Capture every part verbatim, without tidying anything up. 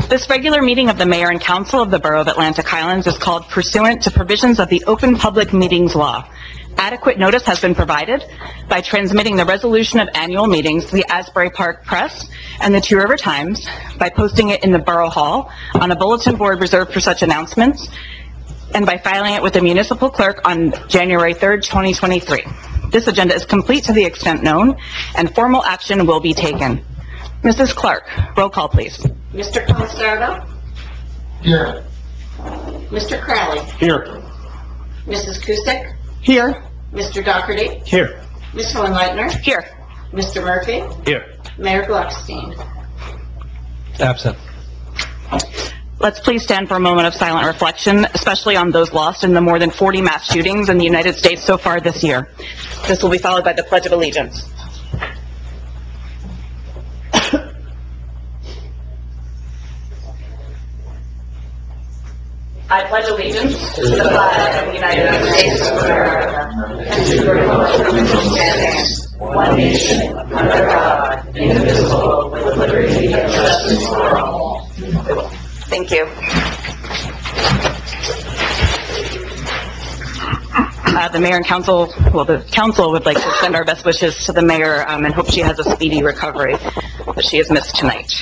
This regular meeting of the Mayor and Council of the Borough of Atlantic Highlands is called pursuant to provisions of the Open Public Meetings Law. Adequate notice has been provided by transmitting the resolution of annual meetings to the Asbury Park Press and the Two River Times, by posting it in the Borough Hall on a bulletin board reserved for such announcements, and by filing it with the municipal clerk on January third, twenty twenty-three. This agenda is complete to the extent known, and formal action will be taken. Missus Clark, roll call, please. Mister Colasardo? Here. Mister Crowley? Here. Missus Cusick? Here. Mister Doherty? Here. Miz Hohenleitner? Here. Mister Murphy? Here. Mayor Gluckstein? Absent. Let's please stand for a moment of silent reflection, especially on those lost in the more than forty mass shootings in the United States so far this year. This will be followed by the Pledge of Allegiance. I pledge allegiance to the flag of the United States of America and to the republic for which it stands, one nation, under God, indivisible, with liberty and justice for all. Thank you. Uh, the mayor and council, well, the council would like to send our best wishes to the mayor um, and hope she has a speedy recovery, but she is missed tonight.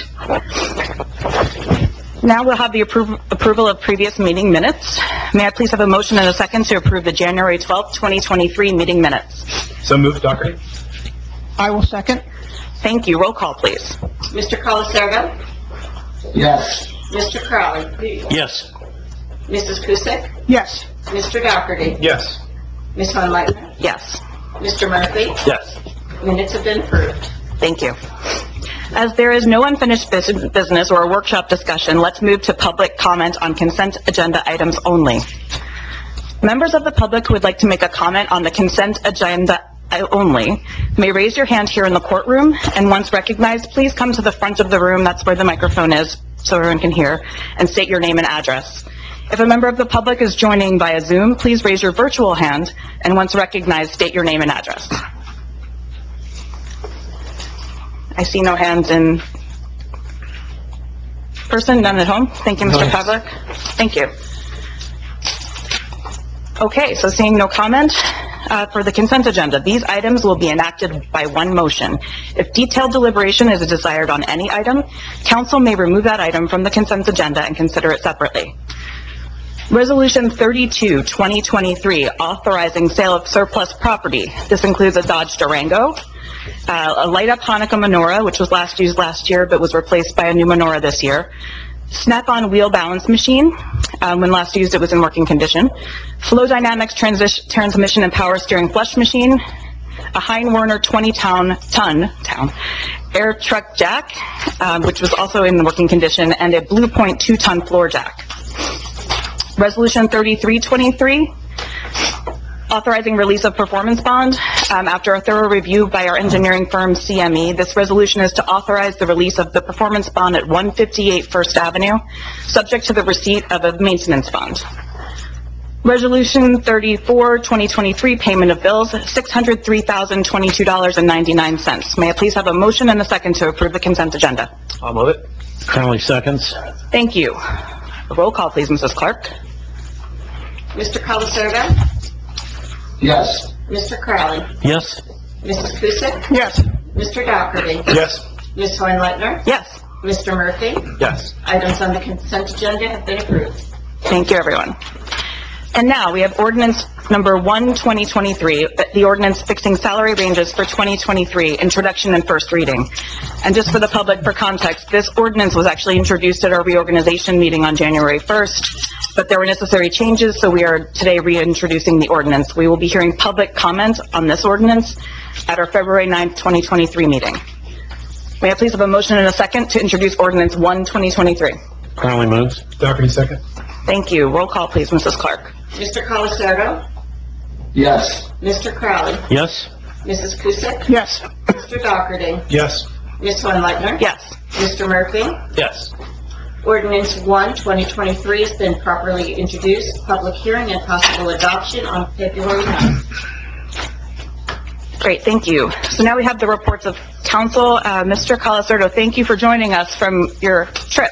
Now we'll have the appro approval of previous meeting minutes. May I please have a motion and a second to approve the January twelfth, twenty twenty-three meeting minutes? So moved, Doherty. I will second. Thank you. Roll call, please. Mister Colasardo? Yes. Mister Crowley? Yes. Missus Cusick? Yes. Mister Doherty? Yes. Miz Hohenleitner? Yes. Mister Murphy? Yes. Minutes have been approved. Thank you. As there is no unfinished bus- business or a workshop discussion, let's move to public comment on consent agenda items only. Members of the public who would like to make a comment on the consent agenda only may raise your hand here in the courtroom, and once recognized, please come to the front of the room, that's where the microphone is, so everyone can hear, and state your name and address. If a member of the public is joining via Zoom, please raise your virtual hand, and once recognized, state your name and address. I see no hands in person, none at home. Thank you, Mister Pavlik. Thank you. Okay, so seeing no comment uh, for the consent agenda, these items will be enacted by one motion. If detailed deliberation is desired on any item, council may remove that item from the consent agenda and consider it separately. Resolution thirty-two, twenty twenty-three, authorizing sale of surplus property. This includes a Dodge Durango, uh, a light-up Hanukkah menorah, which was last used last year but was replaced by a new menorah this year, Snap-on wheel balance machine. Um, when last used, it was in working condition. Flow Dynamics transi- transmission and power steering flush machine, a Hein Werner twenty ton, ton, town, air truck jack, um, which was also in working condition, and a Blue Point two ton floor jack. Resolution thirty-three twenty-three, authorizing release of performance bond. Um, after a thorough review by our engineering firm C M E, this resolution is to authorize the release of the performance bond at one fifty-eight First Avenue, subject to the receipt of a maintenance bond. Resolution thirty-four twenty twenty-three, payment of bills, six hundred three thousand twenty-two dollars and ninety-nine cents. May I please have a motion and a second to approve the consent agenda? I'll move it. Crowley seconds. Thank you. A roll call, please, Missus Clark. Mister Colasardo? Yes. Mister Crowley? Yes. Missus Cusick? Yes. Mister Doherty? Yes. Miz Hohenleitner? Yes. Mister Murphy? Yes. Items on the consent agenda have been approved. Thank you, everyone. And now we have ordinance number one, twenty twenty-three, the ordinance fixing salary ranges for twenty twenty-three, introduction and first reading. And just for the public, for context, this ordinance was actually introduced at our reorganization meeting on January first, but there were necessary changes, so we are today reintroducing the ordinance. We will be hearing public comment on this ordinance at our February ninth, twenty twenty-three meeting. May I please have a motion and a second to introduce ordinance one, twenty twenty-three? Crowley moves. Doherty second. Thank you. Roll call, please, Missus Clark. Mister Colasardo? Yes. Mister Crowley? Yes. Missus Cusick? Yes. Mister Doherty? Yes. Miz Hohenleitner? Yes. Mister Murphy? Yes. Ordinance one, twenty twenty-three has been properly introduced. Public hearing and possible adoption on February ninth. Great, thank you. So now we have the reports of council. Uh, Mister Colasurdo, thank you for joining us from your trip.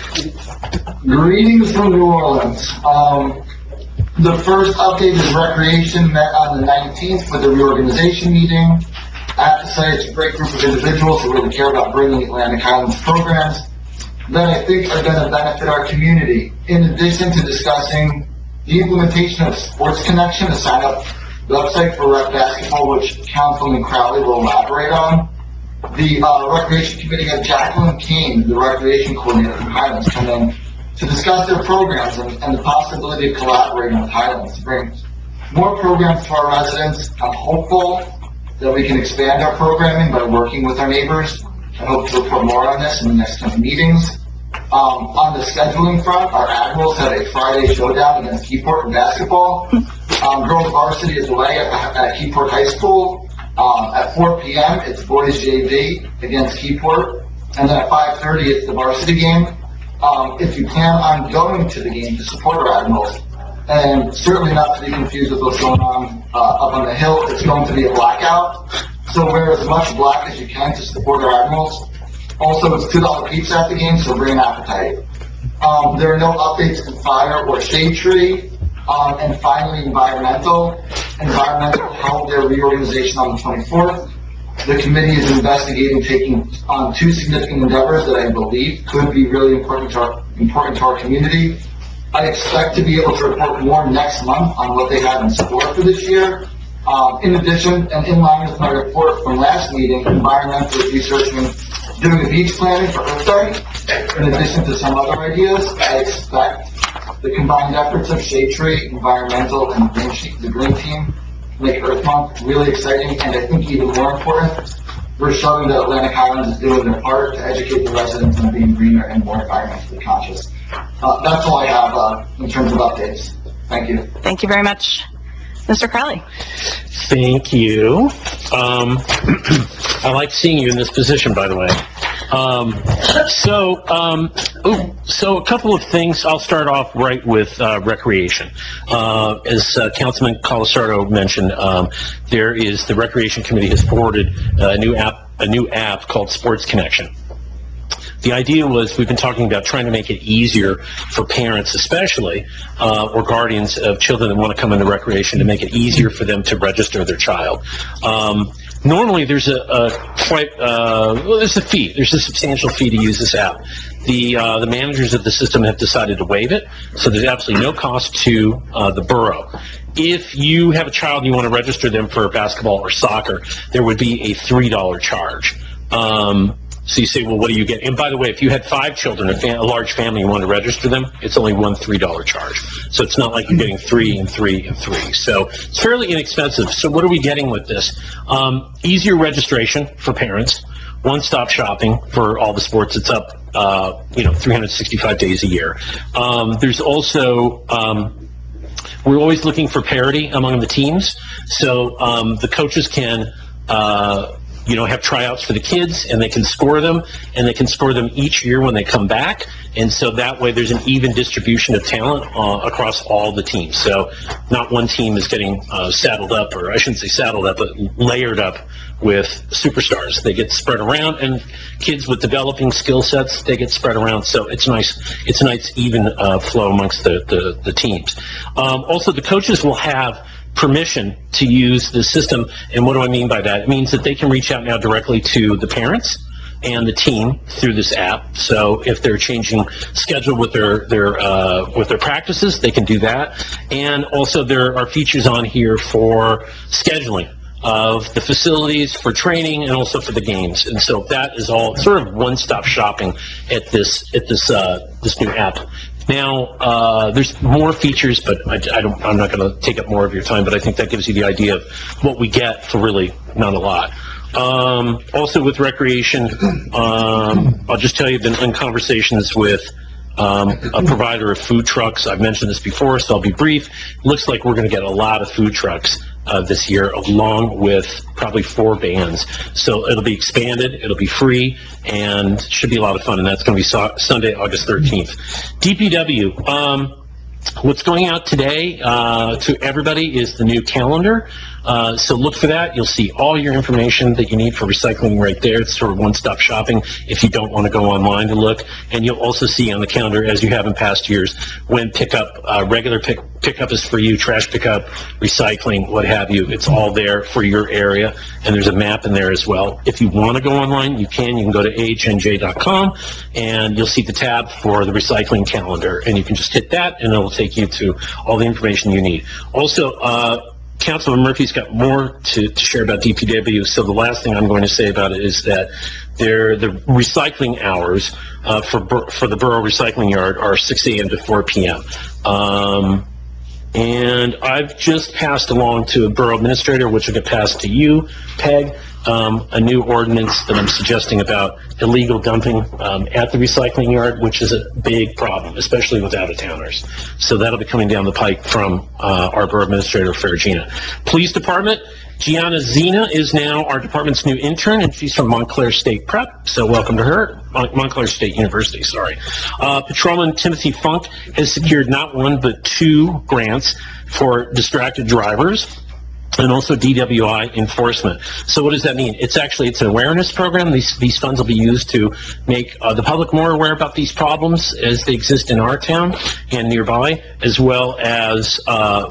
Greetings from New Orleans. Um, the first update is Recreation met on the nineteenth for the reorganization meeting. I have to say it's a great group of individuals who really care about bringing Atlantic Highlands programs that I think are going to benefit our community. In addition to discussing the implementation of Sports Connection, a sign-up website for rec basketball, which Councilman Crowley will elaborate on, the uh, Recreation Committee had Jacqueline Kane, the Recreation Coordinator from Highlands, come in to discuss their programs and, and the possibility of collaborating with Highlands to bring more programs to our residents. I'm hopeful that we can expand our programming by working with our neighbors. I hope to report more on this in the next coming meetings. Um, on the scheduling front, our Admirals had a Friday showdown against Keyport in basketball. Um, girls varsity is away at, at Keyport High School. Um, at four p.m., it's boys J V against Keyport. And then at five thirty, it's the varsity game. Um, if you plan on going to the game to support our Admirals, and certainly not to be confused with what's going on uh, up on the hill, it's going to be a blackout. So wear as much black as you can to support our Admirals. Also, it's two dollar pizza at the game, so bring an appetite. Um, there are no updates to fire or shade tree. Um, and finally, environmental. Environmental held their reorganization on the twenty-fourth. The committee is investigating taking on two significant endeavors that I believe could be really important to our, important to our community. I expect to be able to report more next month on what they have in store for this year. Um, in addition, and in line with my report from last meeting, environmental is researching doing a beach planning for Earth Day. In addition to some other ideas, I expect the combined efforts of Shade Tree, Environmental, and the Green, Sheet, the Green Team make Earth Month really exciting, and I think even more important, we're showing that Atlantic Highlands is doing their part to educate the residents on being greener and more environmentally conscious. Uh, that's all I have uh, in terms of updates. Thank you. Thank you very much. Mister Crowley. Thank you. Um, I like seeing you in this position, by the way. Um, so, um, ooh, so a couple of things. I'll start off right with uh, recreation. Uh, as uh, Councilman Colasurdo mentioned, um, there is the Recreation Committee has forwarded a new app, a new app called Sports Connection. The idea was we've been talking about trying to make it easier for parents, especially, uh, or guardians of children that want to come into recreation, to make it easier for them to register their child. Um, normally, there's a, a quite uh, well, there's a fee. There's a substantial fee to use this app. The uh, the managers of the system have decided to waive it, so there's absolutely no cost to uh, the borough. If you have a child and you want to register them for basketball or soccer, there would be a three dollar charge. Um, So you say, well, what do you get? And by the way, if you had five children, a, fam- a large family, and want to register them, it's only one three dollar charge. So it's not like you're getting three and three and three. So it's fairly inexpensive. So what are we getting with this? Um, easier registration for parents, one-stop shopping for all the sports. It's up, uh, you know, three hundred sixty-five days a year. Um, there's also... Um, we're always looking for parity among the teams. So um, the coaches can... Uh, you know, have tryouts for the kids, and they can score them, and they can score them each year when they come back. And so that way there's an even distribution of talent uh, across all the teams. So not one team is getting uh, saddled up, or I shouldn't say saddled up, but layered up with superstars. They get spread around, and kids with developing skill sets, they get spread around. So it's nice. It's a nice even uh, flow amongst the, the, the teams. Um, also, the coaches will have permission to use the system. And what do I mean by that? It means that they can reach out now directly to the parents and the team through this app. So if they're changing schedule with their their uh, with their practices, they can do that. And also there are features on here for scheduling of the facilities, for training, and also for the games. And so that is all sort of one-stop shopping at this at this uh, this new app. Now, uh, there's more features, but I, I don't, I'm not going to take up more of your time, but I think that gives you the idea of what we get for really not a lot. Um, also with recreation, um, I'll just tell you, I've been in conversations with um, a provider of food trucks. I've mentioned this before, so I'll be brief. It looks like we're going to get a lot of food trucks uh, this year, along with probably four bands. So it'll be expanded, it'll be free, and should be a lot of fun, and that's going to be so- Sunday, August thirteenth. D P W, um, what's going out today uh, to everybody is the new calendar. Uh, so look for that. You'll see all your information that you need for recycling right there. It's sort of one-stop shopping if you don't want to go online to look. And you'll also see on the calendar, as you have in past years, when pickup, uh, regular pick, pickup is for you, trash pickup, recycling, what have you. It's all there for your area, and there's a map in there as well. If you want to go online, you can. You can go to A H N J dot com, and you'll see the tab for the recycling calendar, and you can just hit that, and it'll take you to all the information you need. Also, uh, Councilman Murphy's got more to, to share about D P W, so the last thing I'm going to say about it is that there, the recycling hours uh, for bor- for the borough recycling yard are six a.m. to four p.m. Um, and I've just passed along to a borough administrator, which will get passed to you, Peg, um, a new ordinance that I'm suggesting about illegal dumping um, at the recycling yard, which is a big problem, especially with out-of-towners. So that'll be coming down the pike from uh, our borough administrator, Faragina. Police Department, Gianna Zena is now our department's new intern, and she's from Montclair State Prep, so welcome to her. Mon- Montclair State University, sorry. Uh, Patrolman Timothy Funk has secured not one, but two grants for distracted drivers, and also D W I enforcement. So what does that mean? It's actually, it's an awareness program. These, these funds will be used to make uh, the public more aware about these problems as they exist in our town and nearby, as well as uh,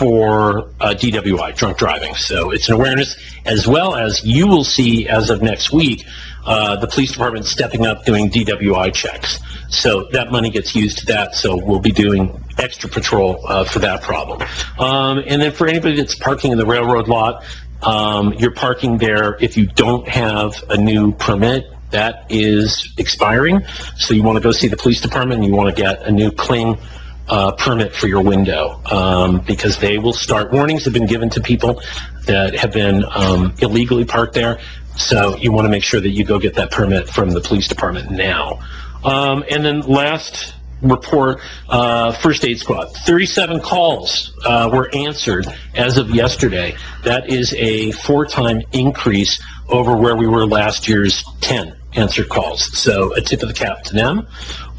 for uh, D W I, drunk driving. So it's an awareness, as well as you will see as of next week, uh, the police department stepping up doing D W I checks. So that money gets used to that, so we'll be doing extra patrol uh, for that problem. Um, and then for anybody that's parking in the railroad lot, um, you're parking there if you don't have a new permit. That is expiring, so you want to go see the police department, and you want to get a new cling uh, permit for your window, um, because they will start, warnings have been given to people that have been um, illegally parked there, so you want to make sure that you go get that permit from the police department now. Um, and then last report, uh, first aid squad, thirty-seven calls uh, were answered as of yesterday. That is a four-time increase over where we were last year's ten answered calls. So a tip of the cap to them.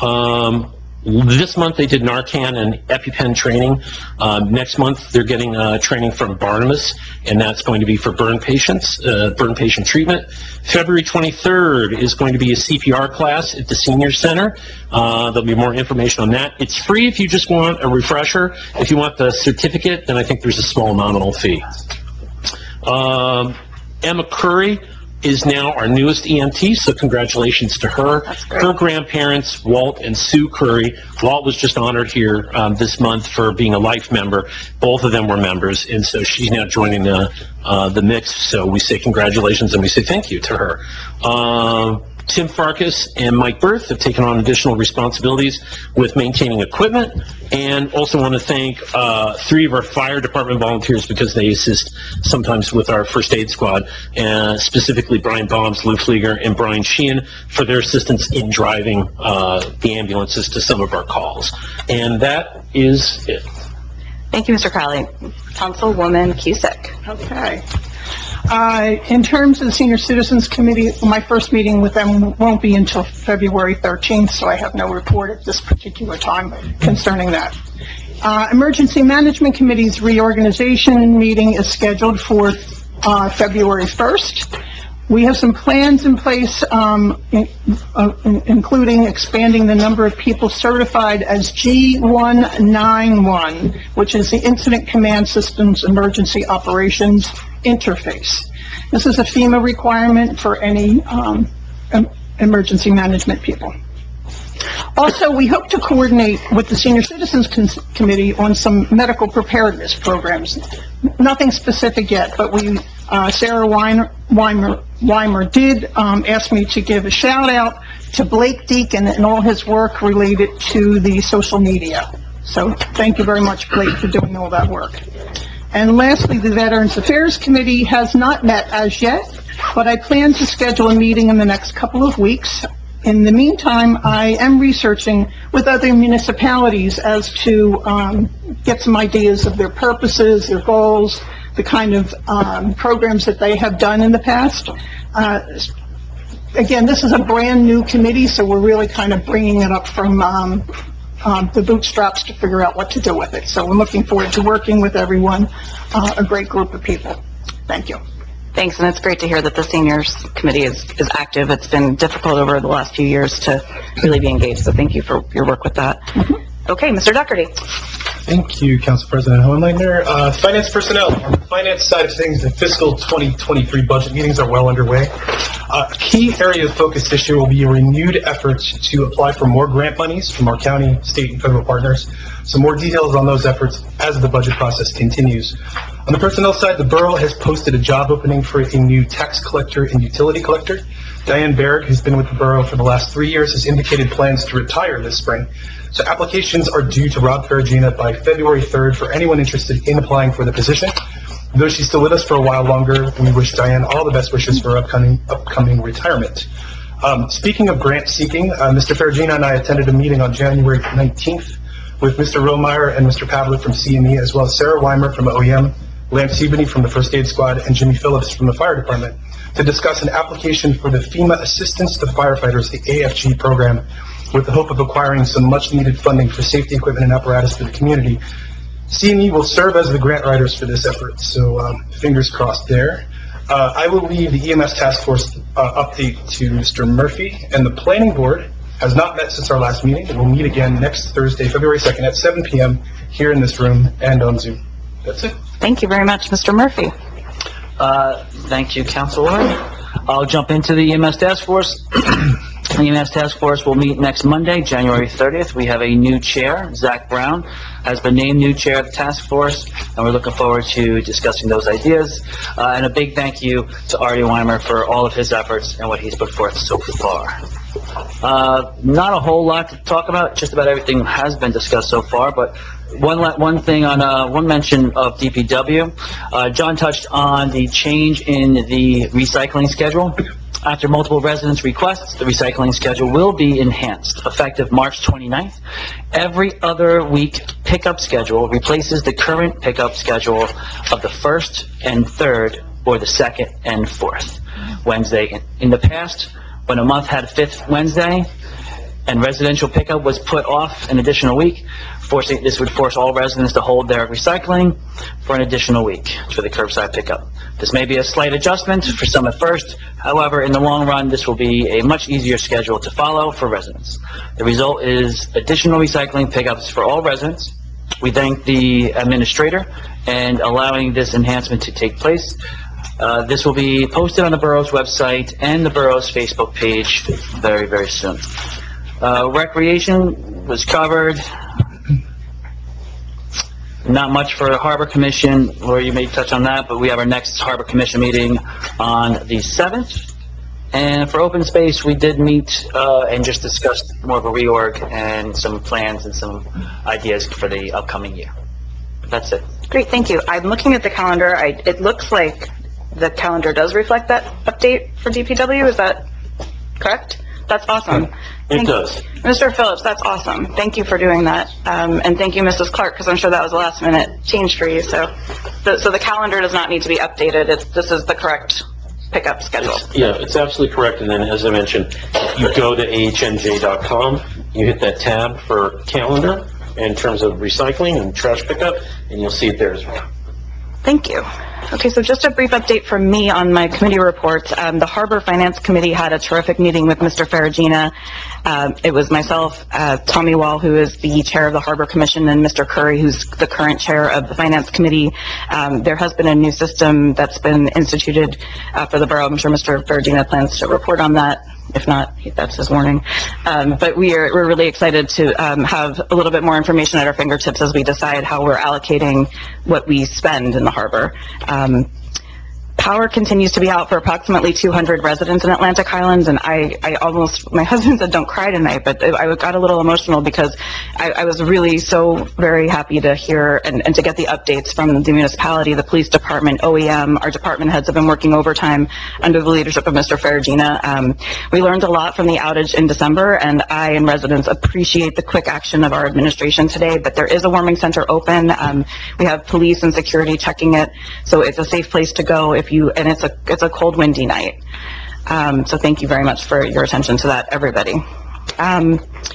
Um, This month, they did Narcan and EpiPen training. Um, next month, they're getting uh, training from Barnabas, and that's going to be for burn patients, uh, burn patient treatment. February twenty-third is going to be a C P R class at the Senior Center. Uh, there'll be more information on that. It's free if you just want a refresher. If you want the certificate, then I think there's a small nominal fee. Um, Emma Curry is now our newest E M T, so congratulations to her. Her grandparents, Walt and Sue Curry. Walt was just honored here um, this month for being a life member. Both of them were members, and so she's now joining the uh, the mix. So we say congratulations and we say thank you to her. Um, Tim Farkas and Mike Berth have taken on additional responsibilities with maintaining equipment, and also want to thank uh, three of our fire department volunteers because they assist sometimes with our first aid squad, and specifically Brian Bombs, Lou Flieger, and Brian Sheehan for their assistance in driving uh, the ambulances to some of our calls. And that is it. Thank you, Mister Crowley. Councilwoman Cusick. Okay. Uh, in terms of the Senior Citizens Committee, my first meeting with them won't be until February thirteenth, so I have no report at this particular time concerning that. Uh, Emergency Management Committee's reorganization meeting is scheduled for uh, February first. We have some plans in place, um, in, uh, including expanding the number of people certified as G one ninety-one, which is the Incident Command System's Emergency Operations Interface. This is a FEMA requirement for any um, em- emergency management people. Also, we hope to coordinate with the Senior Citizens Con- Committee on some medical preparedness programs. Nothing specific yet, but we, uh, Sarah Weiner, Weimer, Weimer did um, ask me to give a shout out to Blake Deacon and all his work related to the social media. So thank you very much, Blake, for doing all that work. And lastly, the Veterans Affairs Committee has not met as yet, but I plan to schedule a meeting in the next couple of weeks. In the meantime, I am researching with other municipalities as to um, get some ideas of their purposes, their goals, the kind of um, programs that they have done in the past. Uh, again, this is a brand-new committee, so we're really kind of bringing it up from um, um, the bootstraps to figure out what to do with it. So we're looking forward to working with everyone, uh, a great group of people. Thank you. Thanks, and it's great to hear that the seniors committee is, is active. It's been difficult over the last few years to really be engaged, so thank you for your work with that. Okay, Mister Doherty. Thank you, Council President Hohenleitner. Uh, finance personnel. On the finance side of things, the fiscal twenty twenty-three budget meetings are well underway. Uh, a key area of focus this year will be a renewed effort to apply for more grant monies from our county, state, and federal partners. Some more details on those efforts as the budget process continues. On the personnel side, the borough has posted a job opening for a new tax collector and utility collector. Diane Baird, who's been with the borough for the last three years, has indicated plans to retire this spring. So applications are due to Rob Ferragina by February third for anyone interested in applying for the position. Though she's still with us for a while longer, we wish Diane all the best wishes for her upcoming, upcoming retirement. Um, speaking of grant seeking, uh, Mister Ferragina and I attended a meeting on January nineteenth with Mister Romeyer and Mister Pavlik from C M E, as well as Sarah Weimer from O E M, Lance Sebeny from the First Aid Squad, and Jimmy Phillips from the Fire Department to discuss an application for the FEMA Assistance to Firefighters, the A F G program, with the hope of acquiring some much-needed funding for safety equipment and apparatus for the community. C M E will serve as the grant writers for this effort, so um, fingers crossed there. Uh, I will leave the E M S Task Force uh, update to Mister Murphy, and the Planning Board has not met since our last meeting. It will meet again next Thursday, February second at seven p m here in this room and on Zoom. That's it. Thank you very much, Mister Murphy. Uh, thank you, Councilwoman. I'll jump into the E M S Task Force. The E M S Task Force will meet next Monday, January thirtieth. We have a new chair. Zach Brown has been named new chair of the task force, and we're looking forward to discussing those ideas. Uh, and a big thank you to Artie Weimer for all of his efforts and what he's put forth so far. Uh, not a whole lot to talk about. Just about everything has been discussed so far, but one one thing on uh, one mention of D P W. Uh, John touched on the change in the recycling schedule. After multiple residents' requests, the recycling schedule will be enhanced, effective March twenty-ninth. Every other week pickup schedule replaces the current pickup schedule of the first and third, or the second and fourth Wednesday. In the past, when a month had a fifth Wednesday, and residential pickup was put off an additional week, forcing this would force all residents to hold their recycling for an additional week for the curbside pickup. This may be a slight adjustment for some at first. However, in the long run, this will be a much easier schedule to follow for residents. The result is additional recycling pickups for all residents. We thank the administrator and allowing this enhancement to take place. Uh, this will be posted on the borough's website and the borough's Facebook page very, very soon. Uh, recreation was covered. Not much for the Harbor Commission, or you may touch on that, but we have our next Harbor Commission meeting on the seventh. And for open space, we did meet uh, and just discussed more of a reorg and some plans and some ideas for the upcoming year. That's it. Great, thank you. I'm looking at the calendar. I, it looks like the calendar does reflect that update for D P W. Is that correct? That's awesome. It Thank does. Mister Phillips, that's awesome. Thank you for doing that. Um, and thank you, Missus Clark, because I'm sure that was a last minute change for you. So, the, so the calendar does not need to be updated. It's, this is the correct pickup schedule. It's, yeah, it's absolutely correct. And then, as I mentioned, if you go to A H N J dot com, you hit that tab for calendar in terms of recycling and trash pickup, and you'll see it there as well. Thank you. Okay, so just a brief update from me on my committee reports. Um, the Harbor Finance Committee had a terrific meeting with Mister Ferragina. Um, it was myself, uh, Tommy Wall, who is the chair of the Harbor Commission, and Mister Curry, who's the current chair of the Finance Committee. Um, there has been a new system that's been instituted uh, for the borough. I'm sure Mister Ferragina plans to report on that. If not, that's his warning. Um, but we are, we're really excited to um, have a little bit more information at our fingertips as we decide how we're allocating what we spend in the harbor. Um, Power continues to be out for approximately two hundred residents in Atlantic Highlands, and I, I almost, my husband said don't cry tonight, but I got a little emotional because I, I was really so very happy to hear and, and to get the updates from the municipality, the police department, O E M. Our department heads have been working overtime under the leadership of Mister Ferragina. Um, we learned a lot from the outage in December, and I and residents appreciate the quick action of our administration today, but there is a warming center open. Um, we have police and security checking it, so it's a safe place to go if you, and it's a it's a cold, windy night. Um, so thank you very much for your attention to that, everybody. Um,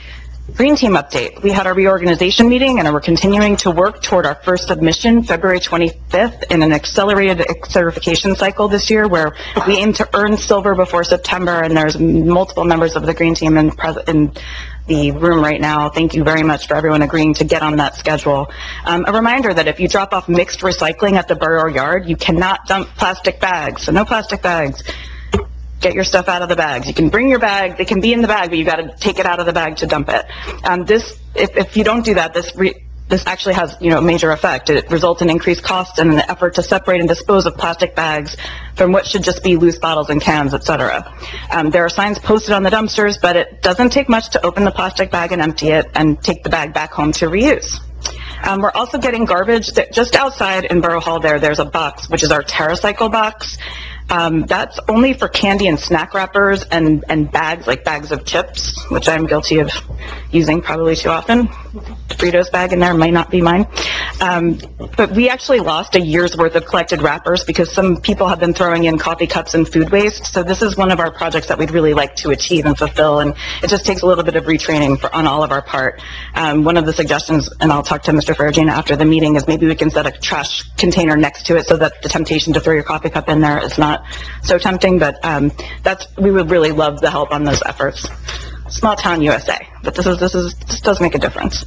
Green Team update. We had our reorganization meeting and we're continuing to work toward our first submission February twenty-fifth in an accelerated certification cycle this year where we aim to earn silver before September, and there's multiple members of the Green Team in, pres in the room right now. Thank you very much for everyone agreeing to get on that schedule. Um, a reminder that if you drop off mixed recycling at the borough yard, you cannot dump plastic bags, so no plastic bags. Get your stuff out of the bags. You can bring your bag, they can be in the bag, but you got to take it out of the bag to dump it. Um, this, if, if you don't do that, this re this actually has, you know, a major effect. It results in increased costs and an effort to separate and dispose of plastic bags from what should just be loose bottles and cans, et cetera. Um, there are signs posted on the dumpsters, but it doesn't take much to open the plastic bag and empty it and take the bag back home to reuse. Um, we're also getting garbage that just outside in Borough Hall there, there's a box, which is our TerraCycle box. Um, that's only for candy and snack wrappers and, and bags, like bags of chips, which I'm guilty of using probably too often. The Fritos bag in there might not be mine. Um, but we actually lost a year's worth of collected wrappers because some people have been throwing in coffee cups and food waste. So this is one of our projects that we'd really like to achieve and fulfill. And it just takes a little bit of retraining for, on all of our part. Um, one of the suggestions, and I'll talk to Mister Ferragina after the meeting, is maybe we can set a trash container next to it so that the temptation to throw your coffee cup in there is not so tempting. But um, that's, we would really love the help on those efforts. Small town U S A, but this is this is this does make a difference.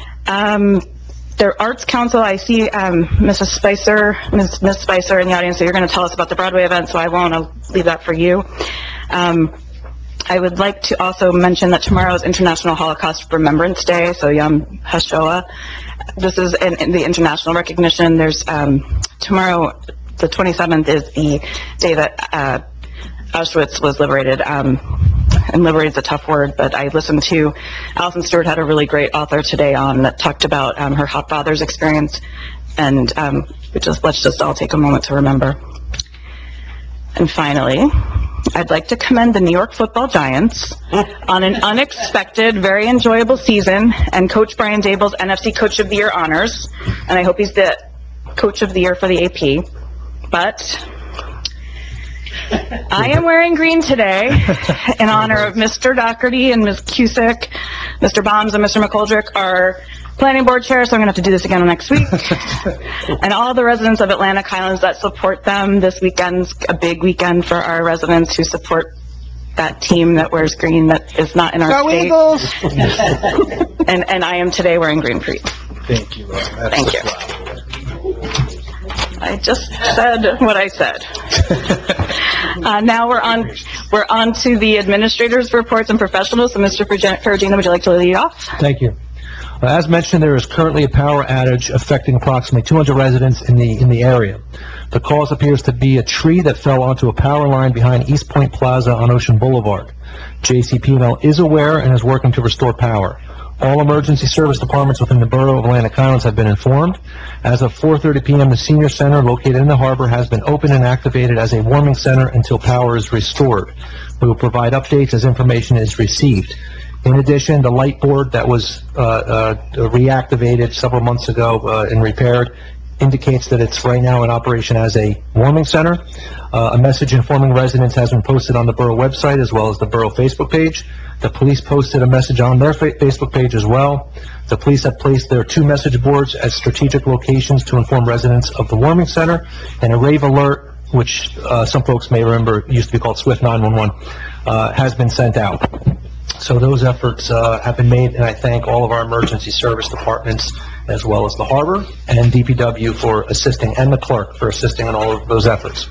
Um, their Arts Council, I see um, Missus Spicer, Miz Miz Spicer in the audience, so you're going to tell us about the Broadway event, so I won't. I'll leave that for you. Um, I would like to also mention that tomorrow is International Holocaust Remembrance Day, so Yom HaShoah. This is in, in the international recognition. There's um, tomorrow, the twenty-seventh, is the day that uh, Auschwitz was liberated. Um, and liberate is a tough word, but I listened to, Alison Stewart had a really great author today on that talked about um, her father's experience, and um, we just, let's just all take a moment to remember. And finally, I'd like to commend the New York Football Giants on an unexpected, very enjoyable season, and Coach Brian Daboll's N F C Coach of the Year honors, and I hope he's the Coach of the Year for the A P, but I am wearing green today in honor of Mister Doherty and Miz Cusick. Mister Bombs and Mister McColdrick are planning board chairs, so I'm going to have to do this again next week. And all the residents of Atlantic Highlands that support them. This weekend's a big weekend for our residents who support that team that wears green that is not in our Go state. Eagles! and, and I am today wearing green for you. Thank you. Laura. That's Thank you. I just said what I said. Uh, now we're on, we're on to the administrators' reports and professionals. So Mister Ferragina, would you like to lead off? Thank you. Uh, As mentioned, there is currently a power outage affecting approximately two hundred residents in the in the area. The cause appears to be a tree that fell onto a power line behind East Point Plaza on Ocean Boulevard. J C P and L is aware and is working to restore power. All emergency service departments within the borough of Atlantic Highlands have been informed. As of four thirty p m, the senior center located in the harbor has been opened and activated as a warming center until power is restored. We will provide updates as information is received. In addition, the light board that was uh, uh, reactivated several months ago uh, and repaired indicates that it's right now in operation as a warming center. Uh, a message informing residents has been posted on the borough website as well as the borough Facebook page. The police posted a message on their fa Facebook page as well. The police have placed their two message boards at strategic locations to inform residents of the warming center, and a rave alert, which uh, some folks may remember used to be called Swift nine one one, uh, has been sent out. So those efforts uh, have been made, and I thank all of our emergency service departments as well as the harbor and D P W for assisting, and the clerk for assisting in all of those efforts.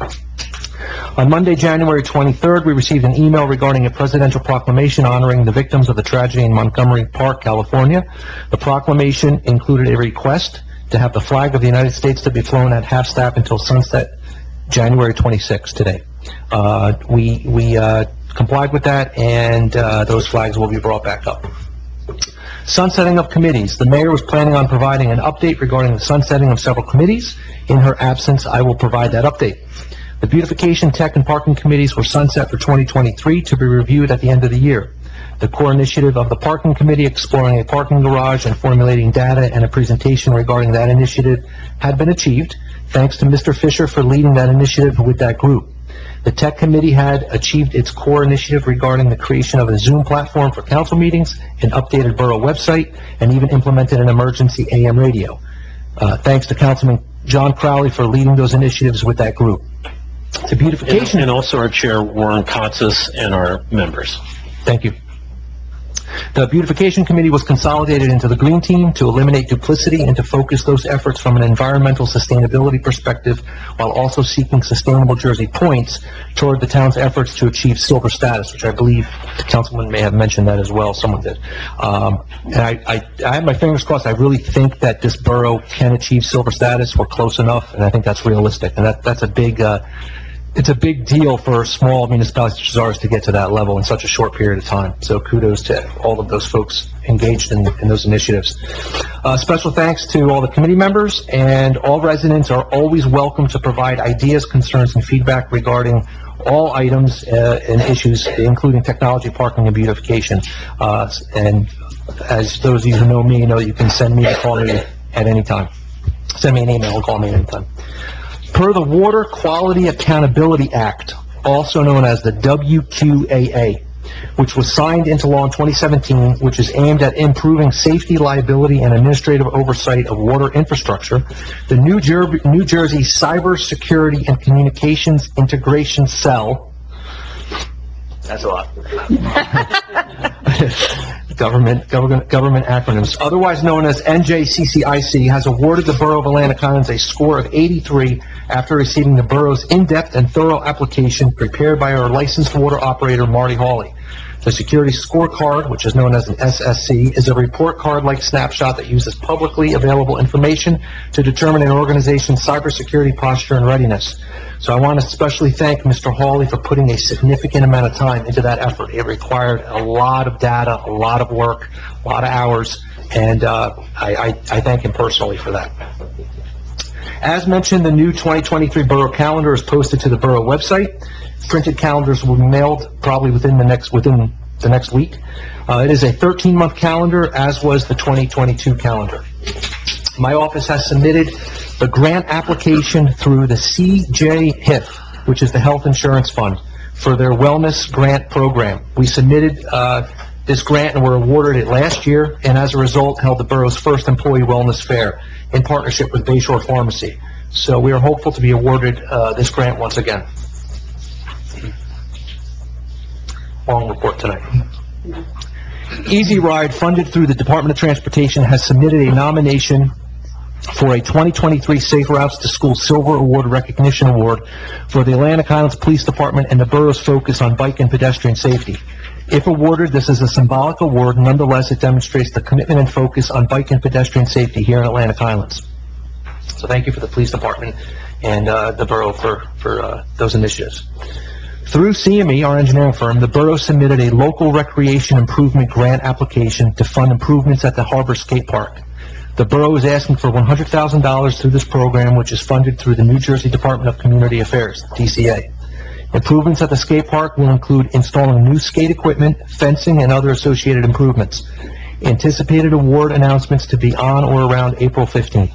On Monday, January twenty-third, we received an email regarding a presidential proclamation honoring the victims of the tragedy in Montgomery Park, California. The proclamation included a request to have the flag of the United States to be flown at half-staff until sunset, January twenty-sixth, today. Uh, we we uh, complied with that, and uh, those flags will be brought back up. Sunsetting of committees. The mayor was planning on providing an update regarding the sunsetting of several committees. In her absence, I will provide that update. The Beautification, Tech, and Parking Committees were sunset for twenty twenty-three to be reviewed at the end of the year. The core initiative of the Parking Committee, exploring a parking garage and formulating data and a presentation regarding that initiative, had been achieved, thanks to Mister Fisher for leading that initiative with that group. The Tech Committee had achieved its core initiative regarding the creation of a Zoom platform for council meetings, an updated borough website, and even implemented an emergency A M radio. Uh, thanks to Councilman John Crowley for leading those initiatives with that group. The And, beautification... and also our chair, Warren Kotsis, and our members. Thank you. The beautification committee was consolidated into the green team to eliminate duplicity and to focus those efforts from an environmental sustainability perspective, while also seeking sustainable Jersey points toward the town's efforts to achieve silver status, which I believe the councilman may have mentioned that as well. Someone did. Um, and I, I, I have my fingers crossed. I really think that this borough can achieve silver status. We're close enough, and I think that's realistic. And that, that's a big, uh, it's a big deal for small municipalities such as ours to get to that level in such a short period of time. So kudos to all of those folks engaged in, in those initiatives. Uh, special thanks to all the committee members, and all residents are always welcome to provide ideas, concerns, and feedback regarding all items uh, and issues, including technology, parking, and beautification. Uh, and as those of you who know me know, you can send me or call me at any time. Send me an email or call me at any time. Per the Water Quality Accountability Act, also known as the W Q A A, which was signed into law in twenty seventeen, which is aimed at improving safety, liability, and administrative oversight of water infrastructure, the New, Jer- New Jersey Cyber Security and Communications Integration Cell, That's a lot. government, government, government acronyms, otherwise known as N J C C I C, has awarded the Borough of Atlantic Highlands a score of eighty-three after receiving the borough's in-depth and thorough application prepared by our licensed water operator, Marty Hawley. The security scorecard, which is known as an S S C, is a report card-like snapshot that uses publicly available information to determine an organization's cybersecurity posture and readiness. So I want to especially thank Mister Hawley for putting a significant amount of time into that effort. It required a lot of data, a lot of work, a lot of hours, and uh, I, I, I thank him personally for that. As mentioned, the new twenty twenty-three borough calendar is posted to the borough website. Printed calendars will be mailed probably within the next within the next week. Uh, it is a thirteen month calendar, as was the twenty twenty-two calendar. My office has submitted the grant application through the C J H I F, which is the Health Insurance Fund, for their wellness grant program. We submitted uh, this grant and were awarded it last year, and as a result held the borough's first employee wellness fair in partnership with Bayshore Pharmacy. So we are hopeful to be awarded uh, this grant once again. Long report tonight. Easy Ride, funded through the Department of Transportation, has submitted a nomination for a twenty twenty-three Safe Routes to School Silver Award Recognition Award for the Atlantic Highlands Police Department and the borough's focus on bike and pedestrian safety. If awarded, this is a symbolic award. Nonetheless, it demonstrates the commitment and focus on bike and pedestrian safety here in Atlantic Highlands. So thank you for the police department and uh, the borough for, for uh, those initiatives. Through C M E, our engineering firm, the borough submitted a local recreation improvement grant application to fund improvements at the Harbor Skate Park. The borough is asking for one hundred thousand dollars through this program, which is funded through the New Jersey Department of Community Affairs, D C A. Improvements at the skate park will include installing new skate equipment, fencing, and other associated improvements. Anticipated award announcements to be on or around April fifteenth.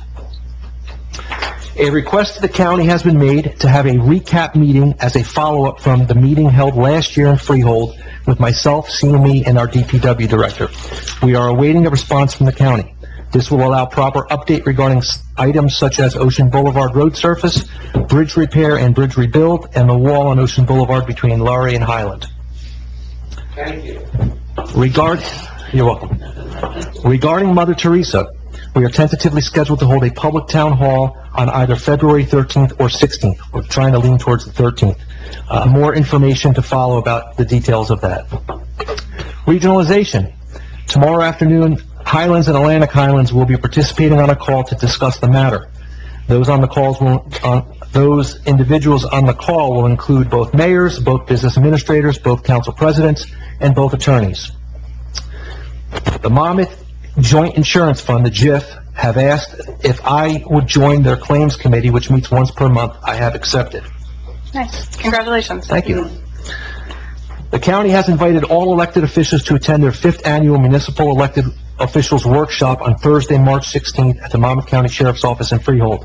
A request to the county has been made to have a recap meeting as a follow-up from the meeting held last year in Freehold with myself, C M E, and our D P W director. We are awaiting a response from the county. This will allow proper update regarding items such as Ocean Boulevard road surface, bridge repair and bridge rebuild, and the wall on Ocean Boulevard between Laurie and Highland. Thank you. Regard, you're welcome. Regarding Mother Teresa, we are tentatively scheduled to hold a public town hall on either February thirteenth or sixteenth. We're trying to lean towards the thirteenth. Uh, more information to follow about the details of that. Regionalization. Tomorrow afternoon, Highlands and Atlantic Highlands will be participating on a call to discuss the matter. Those on the calls will, uh, those individuals on the call will include both mayors, both business administrators, both council presidents, and both attorneys. The Monmouth Joint Insurance Fund, the J I F, have asked if I would join their claims committee, which meets once per month. I have accepted. Nice. Congratulations. Thank you. The county has invited all elected officials to attend their fifth annual municipal elected officials workshop on Thursday, March sixteenth at the Monmouth County Sheriff's Office in Freehold.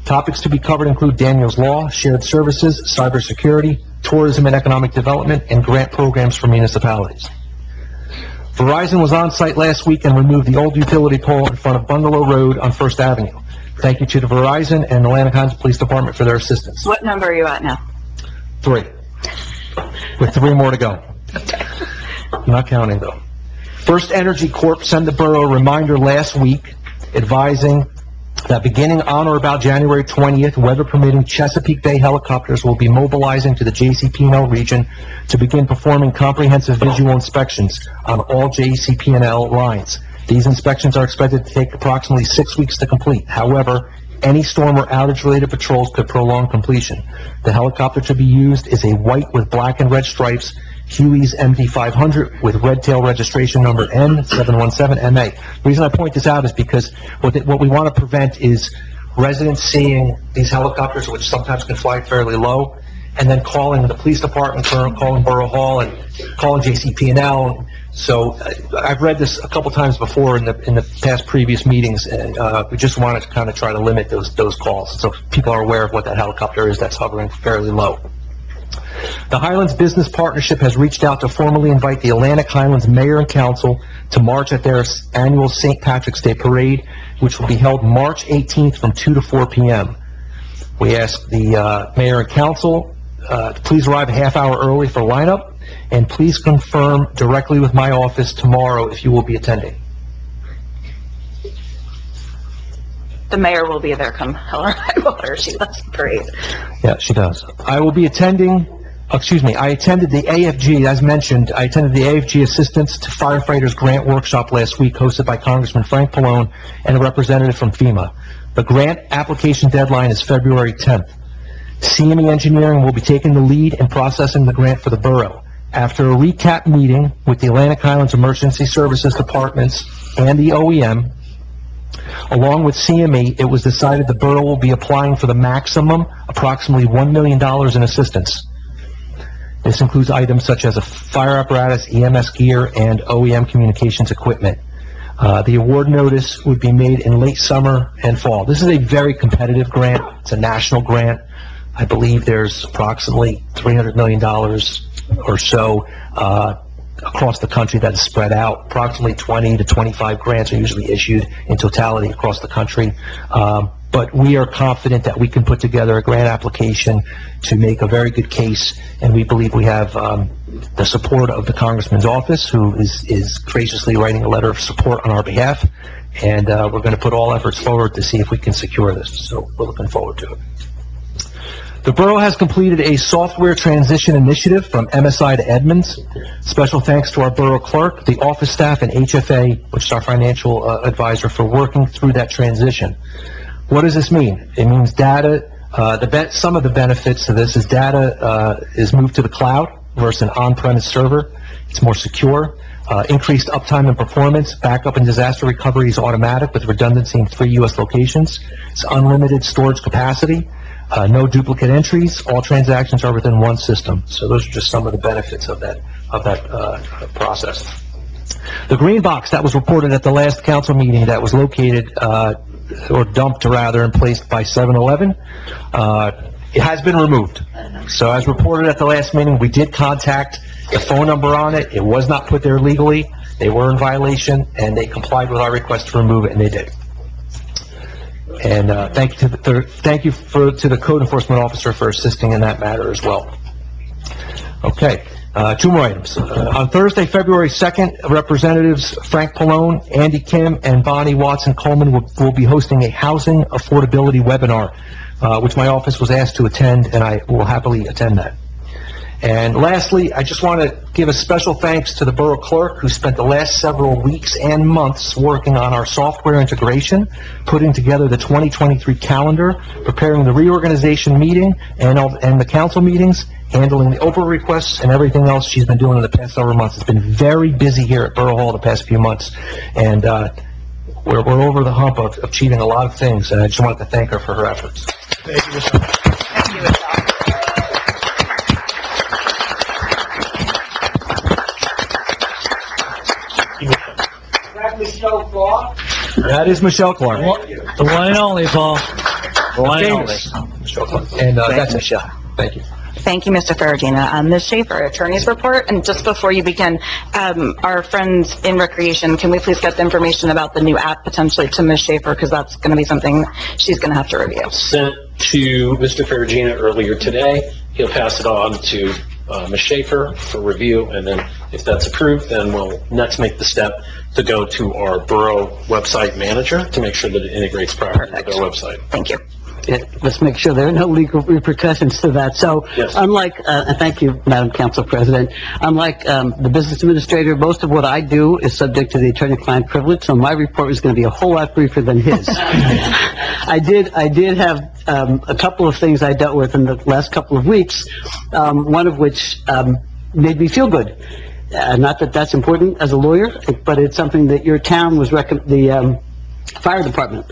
Topics to be covered include Daniels Law, shared services, cybersecurity, tourism and economic development, and grant programs for municipalities. Verizon was on site last week and removed the old utility pole in front of Bungalow Road on First Avenue. Thank you to the Verizon and Atlantic Heights Police Department for their assistance. What number are you at now? Three. With three more to go. I'm not counting, though. First Energy Corp sent the borough a reminder last week advising that beginning on or about January twentieth, weather permitting, Chesapeake Bay helicopters will be mobilizing to the J C P and L region to begin performing comprehensive visual inspections on all J C P and L lines. These inspections are expected to take approximately six weeks to complete. However, any storm or outage-related patrols could prolong completion. The helicopter to be used is a white with black and red stripes Huey's M D five hundred with red tail registration number N seven one seven M A. The reason I point this out is because what, the, what we want to prevent is residents seeing these helicopters, which sometimes can fly fairly low, and then calling the police department, calling Borough Hall, and calling J C P and L. So uh, I've read this a couple times before in the in the past previous meetings, and uh, we just wanted to kind of try to limit those those calls so people are aware of what that helicopter is that's hovering fairly low. The Highlands Business Partnership has reached out to formally invite the Atlantic Highlands Mayor and Council to march at their annual Saint Patrick's Day Parade, which will be held March eighteenth from two to four p m We ask the uh, Mayor and Council uh, to please arrive a half hour early for lineup, and please confirm directly with my office tomorrow if you will be attending. The mayor will be there come hell or high water. She loves the parade. Yeah, she does. I will be attending, excuse me, I attended the A F G, as mentioned, I attended the A F G Assistance to Firefighters Grant Workshop last week, hosted by Congressman Frank Pallone and a representative from FEMA. The grant application deadline is February tenth. C M E Engineering will be taking the lead in processing the grant for the borough. After a recap meeting with the Atlantic Highlands Emergency Services Departments and the O E M, along with C M E, it was decided the borough will be applying for the maximum, approximately one million dollars in assistance. This includes items such as a fire apparatus, E M S gear, and O E M communications equipment. Uh, the award notice would be made in late summer and fall. This is a very competitive grant. It's a national grant. I believe there's approximately three hundred million dollars or so uh, across the country that is spread out. Approximately twenty to twenty-five grants are usually issued in totality across the country. Um, but we are confident that we can put together a grant application to make a very good case, and we believe we have um, the support of the Congressman's office, who is, is graciously writing a letter of support on our behalf, and uh, we're going to put all efforts forward to see if we can secure this. So we're looking forward to it. The borough has completed a software transition initiative from M S I to Edmunds. Special thanks to our borough clerk, the office staff, and H F A, which is our financial uh, advisor, for working through that transition. What does this mean? It means data, uh, the be some of the benefits to this is data uh, is moved to the cloud versus an on-premise server. It's more secure. Uh, increased uptime and performance. Backup and disaster recovery is automatic with redundancy in three U S locations. It's unlimited storage capacity. Uh, no duplicate entries. All transactions are within one system. So those are just some of the benefits of that of that uh, process. The green box that was reported at the last council meeting that was located uh, or dumped rather and placed by seven eleven, uh, it has been removed. So as reported at the last meeting, we did contact the phone number on it. It was not put there legally. They were in violation, and they complied with our request to remove it, and they did. And uh, thank you to the thank you for to the code enforcement officer for assisting in that matter as well. Okay, uh, two more items. Uh, on Thursday, February second, Representatives Frank Pallone, Andy Kim, and Bonnie Watson Coleman will, will be hosting a housing affordability webinar, uh, which my office was asked to attend, and I will happily attend that. And lastly, I just want to give a special thanks to the borough clerk, who spent the last several weeks and months working on our software integration, putting together the twenty twenty-three calendar, preparing the reorganization meeting and, and the council meetings, handling the Oprah requests, and everything else she's been doing in the past several months. It's been very busy here at Borough Hall the past few months, and uh, we're, we're over the hump of achieving a lot of things, and I just wanted to thank her for her efforts. Thank you, Michelle. Thank you, Michelle. That is Michelle Clark. The one and only, Paul. One and only. And, uh, Thank that's you, it. Michelle. Thank you. Thank you, Mister Ferragina. Um, Miz Schaefer, Attorney's Report, and just before you begin, um, our friends in Recreation, can we please get the information about the new app potentially to Miz Schaefer, because that's going to be something she's going to have to review. Sent to Mister Ferragina earlier today. He'll pass it on to uh, Miz Schaefer for review, and then if that's approved, then we'll next make the step to go to our borough website manager to make sure that it integrates properly with Perfect. our website. Thank you. Yeah, let's make sure there are no legal repercussions to that. So, Yes. unlike, uh, and thank you, Madam Council President, unlike um, the business administrator, most of what I do is subject to the attorney-client privilege, so my report is going to be a whole lot briefer than his. I did, I did have um, a couple of things I dealt with in the last couple of weeks, um, one of which um, made me feel good. Uh, not that that's important as a lawyer, but it's something that your town was, rec- the um, fire department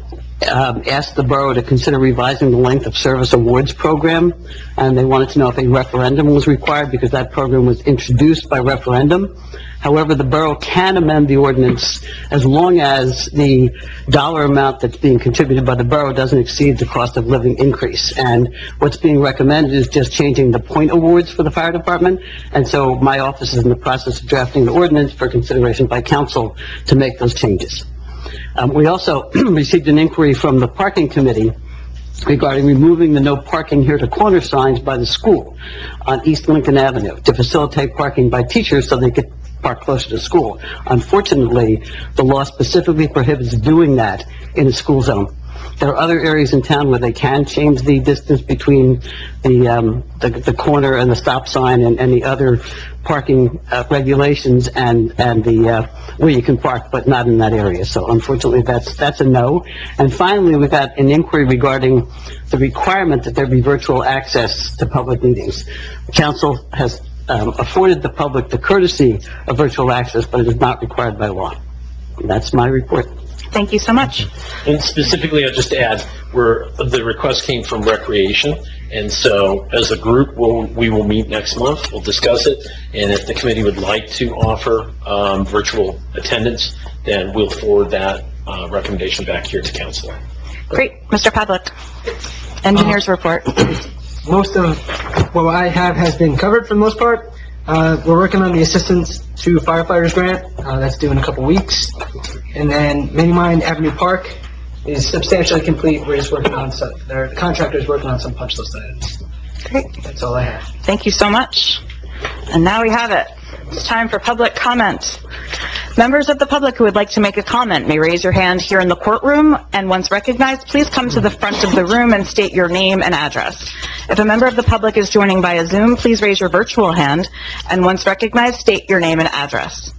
um, asked the borough to consider revising the length of service awards program, and they wanted to know if a referendum was required because that program was introduced by referendum. However, the borough can amend the ordinance as long as the dollar amount that's being contributed by the borough doesn't exceed the cost of living increase. And what's being recommended is just changing the point awards for the fire department. And so my office is in the process of drafting the ordinance for consideration by council to make those changes. Um, we also received an inquiry from the parking committee regarding removing the no parking here to corner signs by the school on East Lincoln Avenue to facilitate parking by teachers so they could park closer to school. Unfortunately, the law specifically prohibits doing that in a school zone. There are other areas in town where they can change the distance between the, um, the, the corner and the stop sign and, and the other parking uh, regulations and, and the, uh, where you can park, but not in that area. So unfortunately, that's, that's a no. And finally, we got an inquiry regarding the requirement that there be virtual access to public meetings. The council has um, afforded the public the courtesy of virtual access, but it is not required by law. And that's my report. Thank you so much. And specifically, I'll just add, where the request came from Recreation, and so as a group, we'll, we will meet next month, we'll discuss it, and if the committee would like to offer um, virtual attendance, then we'll forward that uh, recommendation back here to council. Great. Mister Pavlik, Engineers Report. Most of what I have has been covered for the most part. Uh, we're working on the Assistance to Firefighters grant. Uh, that's due in a couple weeks. And then Main Avenue Park is substantially complete. We're just working on some, the contractor's working on some punch list items. Great. That's all I have. Thank you so much. And now we have it. It's time for public comment. Members of the public who would like to make a comment may raise your hand here in the courtroom, and once recognized, please come to the front of the room and state your name and address. If a member of the public is joining via Zoom, please raise your virtual hand, and once recognized, state your name and address.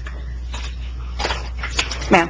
Ma'am.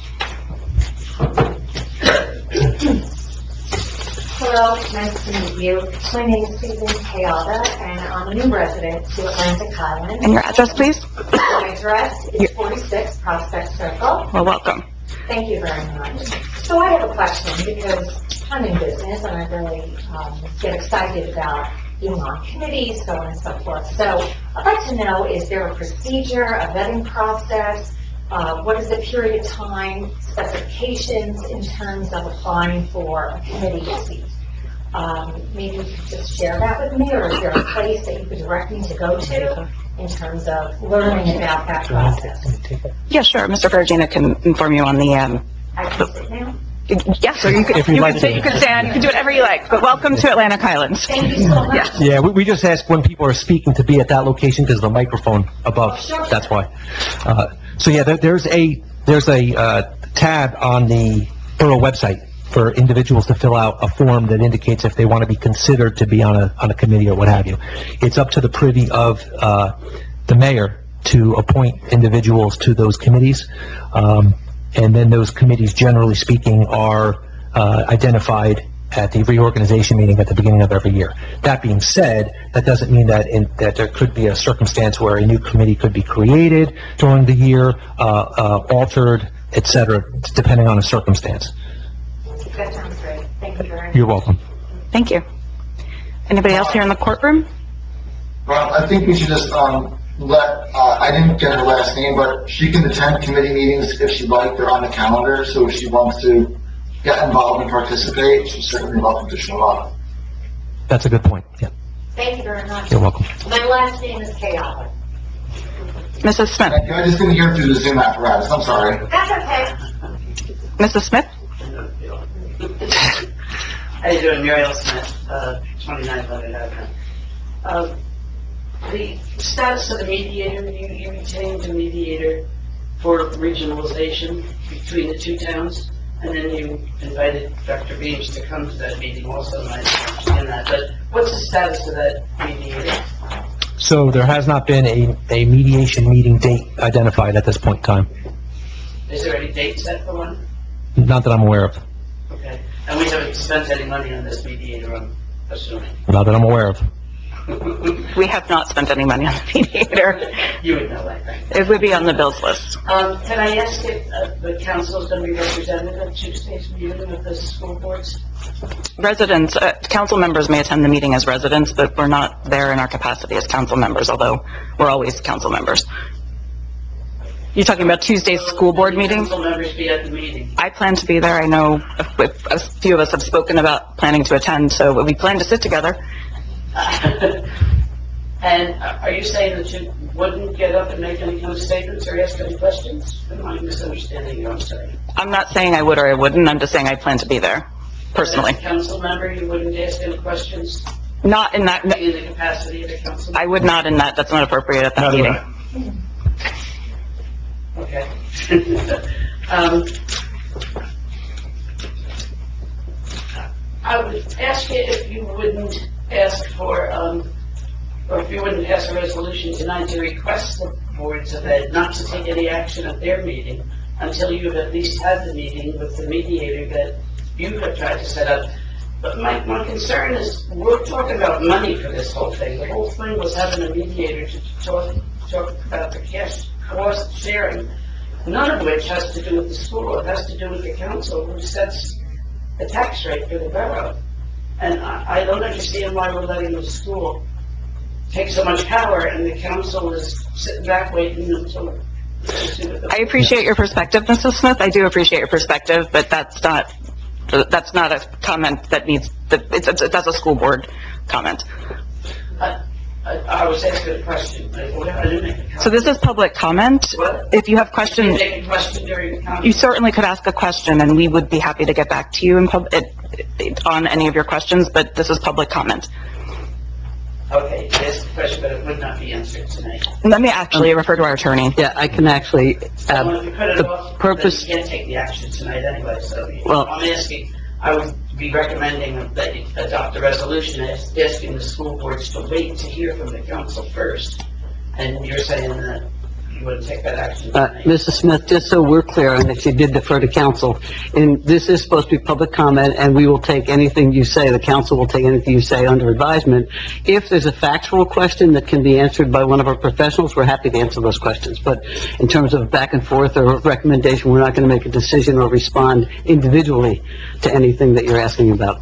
Hello, nice to meet you. My name is Susan Kayada, and I'm a new resident to Atlantic Highlands. And your address, please? My address is forty-six Prospect Circle. Well, welcome. Thank you very much. So I have a question because I'm in business and I really um, get excited about being on committees, so on and so forth. So I'd like to know, is there a procedure, a vetting process? Uh, what is the period of time, specifications in terms of applying for a committee seat? Um, maybe you could just share that with me, or is there a place that you could direct me to go to in terms of learning about that process? Yeah, sure. Mister Ferragina can inform you on the, um, I can sit now. yes, or you could, If you'd you like could to. sit, you could stand, you can do whatever you like, but welcome to Atlantic Highlands. Thank you so much. Yes. Yeah, we, we just ask when people are speaking to be at that location because of the microphone above. Oh, sure. That's why. Uh, so yeah, there, there's a, there's a, uh, tab on the borough website for individuals to fill out a form that indicates if they want to be considered to be on a, on a committee or what have you. It's up to the privy of, uh, the mayor to appoint individuals to those committees. Um, and then those committees, generally speaking, are, uh, identified at the reorganization meeting at the beginning of every year. That being said, that doesn't mean that in, that there could be a circumstance where a new committee could be created during the year, uh, uh, altered, et cetera, depending on a circumstance. That sounds great. Thank you very much. You're welcome. Thank you. Anybody else here in the courtroom? Well, I think we should just, um, let, uh, I didn't get her last name, but she can attend committee meetings if she'd like. They're on the calendar, so if she wants to get involved and participate, she's certainly welcome to show up. That's a good point, yeah. Thank you very much. You're welcome. My last name is chaotic. Missus Smith? Thank you. I just didn't hear through the Zoom apparatus, I'm sorry. That's okay. Missus Smith? How you doing, Muriel Smith, uh, twenty-nine Leonard Avenue. Uh, the status of the mediator, you, you retained a mediator for regionalization between the two towns, and then you invited Doctor Beams to come to that meeting also, and I understand that, but what's the status of that mediator? So there has not been a, a mediation meeting date identified at this point in time. Is there any date set for one? Not that I'm aware of. Okay, and we haven't spent any money on this mediator, I'm assuming? Not that I'm aware of. We have not spent any money on the mediator. You would know, I think. It would be on the bills list. Um, can I ask if uh, the council is going to be represented at Tuesday's meeting of the school boards? Residents, uh, council members may attend the meeting as residents, but we're not there in our capacity as council members, although we're always council members. You're talking about Tuesday's school board meeting? Council members be at the meeting. I plan to be there. I know a, a few of us have spoken about planning to attend, so we plan to sit together. And are you saying that you wouldn't get up and make any kind of statements or ask any questions? Am I misunderstanding you? I'm sorry. I'm not saying I would or I wouldn't. I'm just saying I plan to be there, personally. As a council member, you wouldn't ask any questions? Not in that, In the capacity of the council member? I would not in that. That's not appropriate at that meeting. Okay. um, I would ask you if you wouldn't ask for, um, or if you wouldn't pass a resolution tonight to request the boards of ed not to take any action at their meeting until you've at least had the meeting with the mediator that you have tried to set up. But my, my concern is, we're talking about money for this whole thing. The whole thing was having a mediator to talk, talk about the cash cost sharing, none of which has to do with the school. It has to do with the council who sets the tax rate for the borough. And I, I don't understand why we're letting the school take so much power and the council is sitting back waiting until... I appreciate your perspective, Missus Smith. I do appreciate your perspective, but that's not, that's not a comment that needs, that it's, it's, that's a school board comment. I, I, I was asking a question. I, I didn't make a comment. So this is public comment. What? If you have Did questions, you make a question during the comment? you certainly could ask a question, and we would be happy to get back to you in pub, it, it, on any of your questions, but this is public comment. Okay, that's the question, but it would not be answered tonight. Let me actually refer to our attorney. Yeah, I can actually, uh, Well, if you put it the off, then purpose, you can't take the action tonight anyway, so Well- I'm asking, I would be recommending that you adopt a resolution as- asking the school boards to wait to hear from the council first, and you're saying that you wouldn't take that action uh, tonight. Missus Smith, just so we're clear on that you did defer to council, and this is supposed to be public comment, and we will take anything you say, the council will take anything you say under advisement. If there's a factual question that can be answered by one of our professionals, we're happy to answer those questions. But in terms of back and forth or recommendation, we're not going to make a decision or respond individually to anything that you're asking about.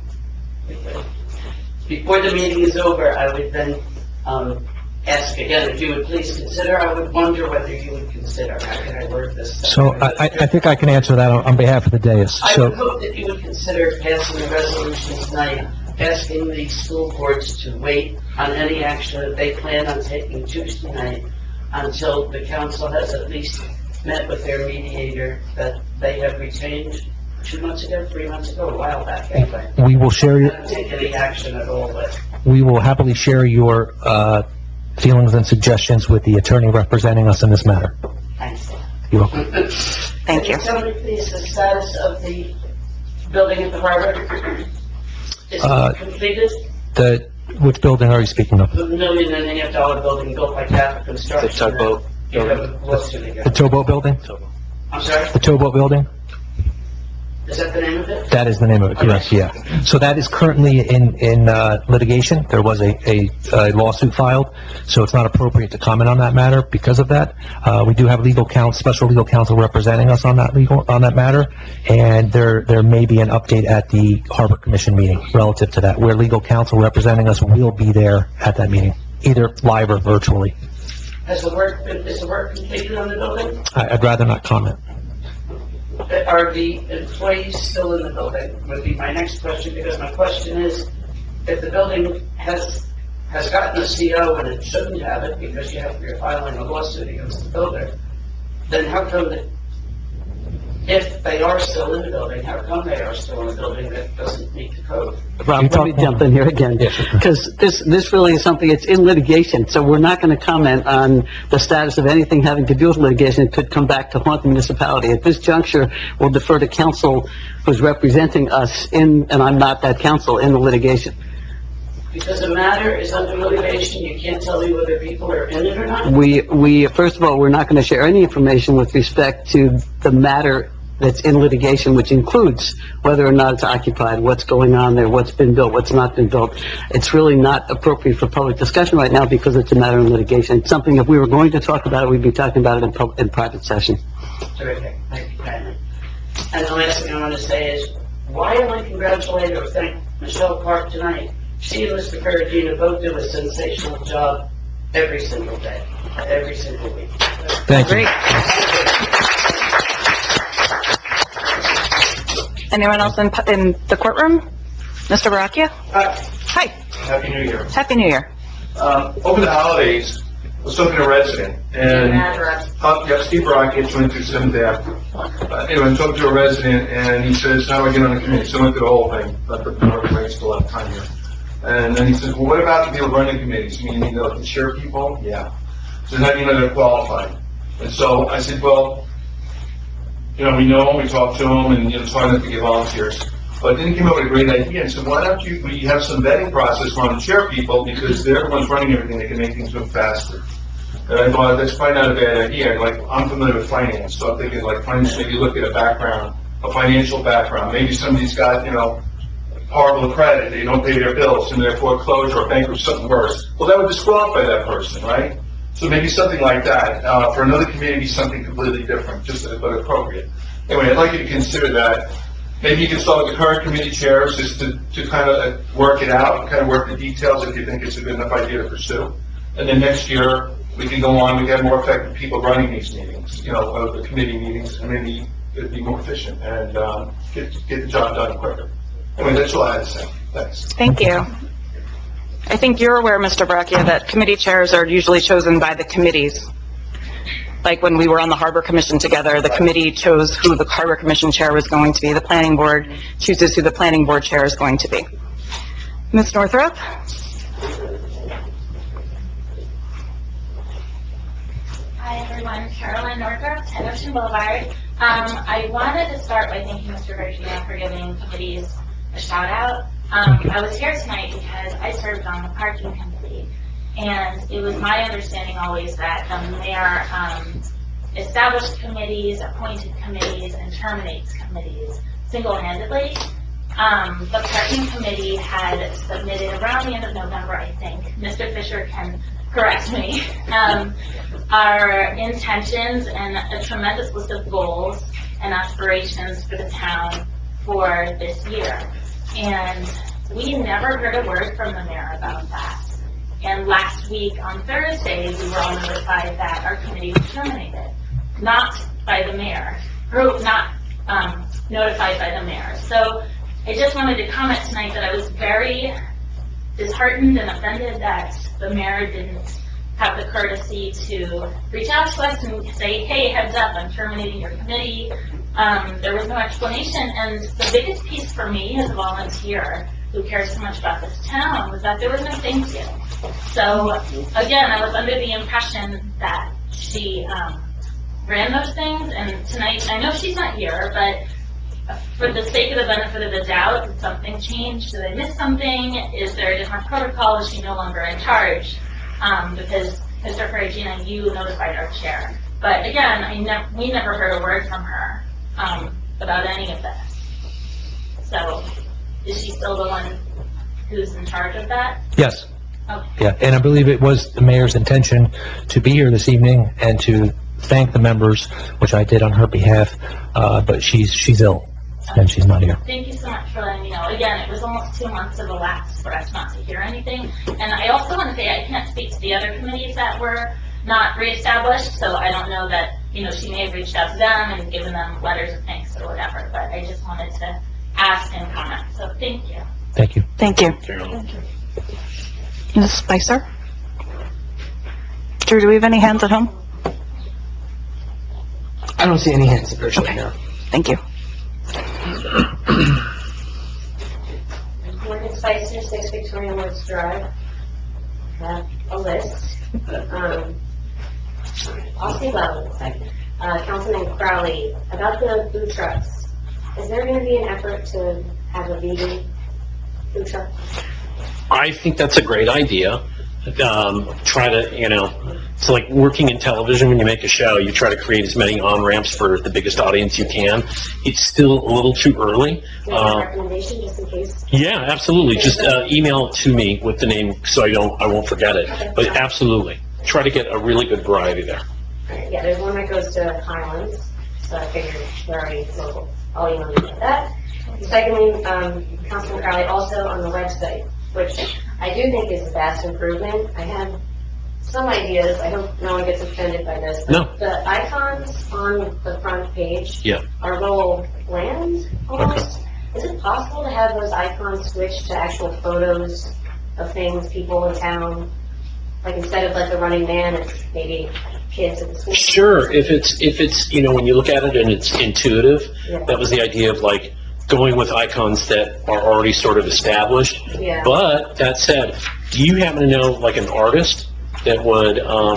Before the meeting is over, I would then, um, ask again, if you would please consider, I would wonder whether you would consider, how can I word this? So I, I I think I can answer that on on behalf of the dais. I So would hope that you would consider passing a resolution tonight, asking the school boards to wait on any action that they plan on taking Tuesday night until the council has at least met with their mediator that they have retained two months ago, three months ago, a while back anyway. we will share, your- Not take any action at all with. we will happily share your uh, feelings and suggestions with the attorney representing us in this matter. Thanks. You're welcome. Thank you. Can you tell me please the status of the building at the harbor? Is Uh, it completed? The, which building are you speaking of? The million and a half dollar building built by Catholic Construction. The tugboat You have a lawsuit The against. towboat building? I'm sorry? The towboat building? Is that the name of it? That is the name of it, correct, yeah. So that is currently in, in uh, litigation. There was a, a a lawsuit filed, so it's not appropriate to comment on that matter because of that. Uh, we do have legal counsel, special legal counsel representing us on that legal, on that matter, and there, there may be an update at the Harbor Commission meeting relative to that, where legal counsel representing us will be there at that meeting, either live or virtually. Has the work been, is the work completed on the building? I- I'd rather not comment. are the employees still in the building? Would be my next question, because my question is, if the building has, has gotten a C O and it shouldn't have it because you have, you're filing a lawsuit against the builder, then how come that, if they are still in the building, how come they are still in the building that doesn't meet the code? Rob, let me jump in here again, because this, this really is something, it's in litigation, so we're not going to comment on the status of anything having to do with litigation. It could come back to haunt the municipality. At this juncture, we'll defer to counsel who's representing us in, and I'm not that counsel, in the litigation. Because the matter is under litigation, you can't tell me whether people are in it or not? We, we, first of all, we're not going to share any information with respect to the matter that's in litigation, which includes whether or not it's occupied, what's going on there, what's been built, what's not been built. It's really not appropriate for public discussion right now because it's a matter of litigation. It's something, if we were going to talk about it, we'd be talking about it in, pub- in private session. Terrific, thank you kindly. And the last thing I want to say is, why am I congratulating or thank Michelle Clark tonight? She and Mister Perugino both do a sensational job every single day, every single week. Thank you. Anyone else in, in the courtroom? Mister Baracchia? Hi. Hi. Happy New Year. Happy New Year. Um, over the holidays, I was talking to a resident, and, uh, yeah, Steve Baracchia, twenty-two seventh Avenue. Uh, anyway, I'm talking to a resident, and he says, how do I get on the committee? So I went through the whole thing, but the still have time here. And then he says, well, what about the people running committees? You mean, you know, the chair people? Yeah. So how do you know they're qualified? And so I said, well, you know, we know them, we talk to them, and, you know, try not to get volunteers. But then he came up with a great idea and said, why don't you, we have some vetting process on the chair people, because they're the ones running everything, they can make things move faster. And I thought, that's probably not a bad idea. Like, I'm familiar with finance, so I'm thinking, like, finance, maybe look at a background, a financial background. Maybe somebody's got, you know, horrible credit, they don't pay their bills, and they're foreclosure or bankruptcy, something worse. Well, that would disqualify that person, right? So maybe something like that. Uh, for another community, something completely different, just but appropriate. Anyway, I'd like you to consider that. Maybe you can start with the current committee chairs, just to, to kind of work it out, kind of work the details if you think it's a good enough idea to pursue. And then next year, we can go on, we get more effective people running these meetings, you know, uh, the committee meetings, and maybe it'd be more efficient and um, get, get the job done quicker. Anyway, that's all I had to say. Thanks. Thank you. I think you're aware, Mister Baracchia, that committee chairs are usually chosen by the committees. Like when we were on the Harbor Commission together, the committee chose who the Harbor Commission chair was going to be. The planning board chooses who the planning board chair is going to be. Miz Northrup? Hi, everyone. Carolyn Northrup, ten Ocean Boulevard. Um, I wanted to start by thanking Mister Virginia for giving committees a shout out. Um, I was here tonight because I served on the parking committee, and it was my understanding always that the mayor um, established committees, appointed committees, and terminates committees single-handedly. Um, the parking committee had submitted around the end of November, I think. Mister Fisher can correct me. Um, our intentions and a tremendous list of goals and aspirations for the town for this year. And we never heard a word from the mayor about that. And last week on Thursday, we were all notified that our committee was terminated, not by the mayor, or not um, notified by the mayor. So I just wanted to comment tonight that I was very disheartened and offended that the mayor didn't have the courtesy to reach out to us and say, hey, heads up, I'm terminating your committee. Um, there was no explanation, and the biggest piece for me as a volunteer who cares so much about this town was that there was no thank you. So again, I was under the impression that she um, ran those things, and tonight, I know she's not here, but for the sake of the benefit of the doubt, did something change? Did I miss something? Is there a different protocol? Is she no longer in charge? Um, because Mister Ferragina, you notified our chair. But again, I ne- we never heard a word from her um, about any of this. So, is she still the one who's in charge of that? Yes. Okay. Yeah, and I believe it was the mayor's intention to be here this evening and to thank the members, which I did on her behalf, uh, but she's she's ill, and she's not here. Thank you so much for letting me know. Again, it was almost two months of elapsed for us not to hear anything. And I also want to say I can't speak to the other committees that were not reestablished, so I don't know that, you know, she may have reached out to them and given them letters of thanks or or whatever, but I just wanted to ask and comment, so thank you. Thank you. Thank you. Miz Spicer? Drew, do we have any hands at home? I don't see any hands virtually now. Thank you. Morgan Spicer, six Victoria Woods Drive. Have a list. Um, I'll see about it in a second. Uh, Councilman Crowley, about the food trucks. Is there going to be an effort to have a vegan food truck? I think that's a great idea. Um, try to, you know, it's like working in television when you make a show, you try to create as many on-ramps for the biggest audience you can. It's still a little too early. Do you have a Uh, recommendation just in case? yeah, absolutely. Just uh, email it to me with the name so I don't, I won't forget it. But absolutely, try to get a really good variety there. Alright, yeah, there's one that goes to Highlands, so I figured they're already local. I'll email you about that. Secondly, um, Councilman Crowley, also on the website, which I do think is a vast improvement. I have some ideas. I hope no one gets offended by this. but No. The icons on the front page Yeah. are little bland almost. Is it possible to have those icons switched to actual photos of things, people in town? Like instead of like the running man, it's maybe kids at the school. Sure, if it's, if it's, you know, when you look at it and it's intuitive, Yeah. that was the idea of like going with icons that are already sort of established. Yeah. But that said, do you happen to know like an artist that would, um,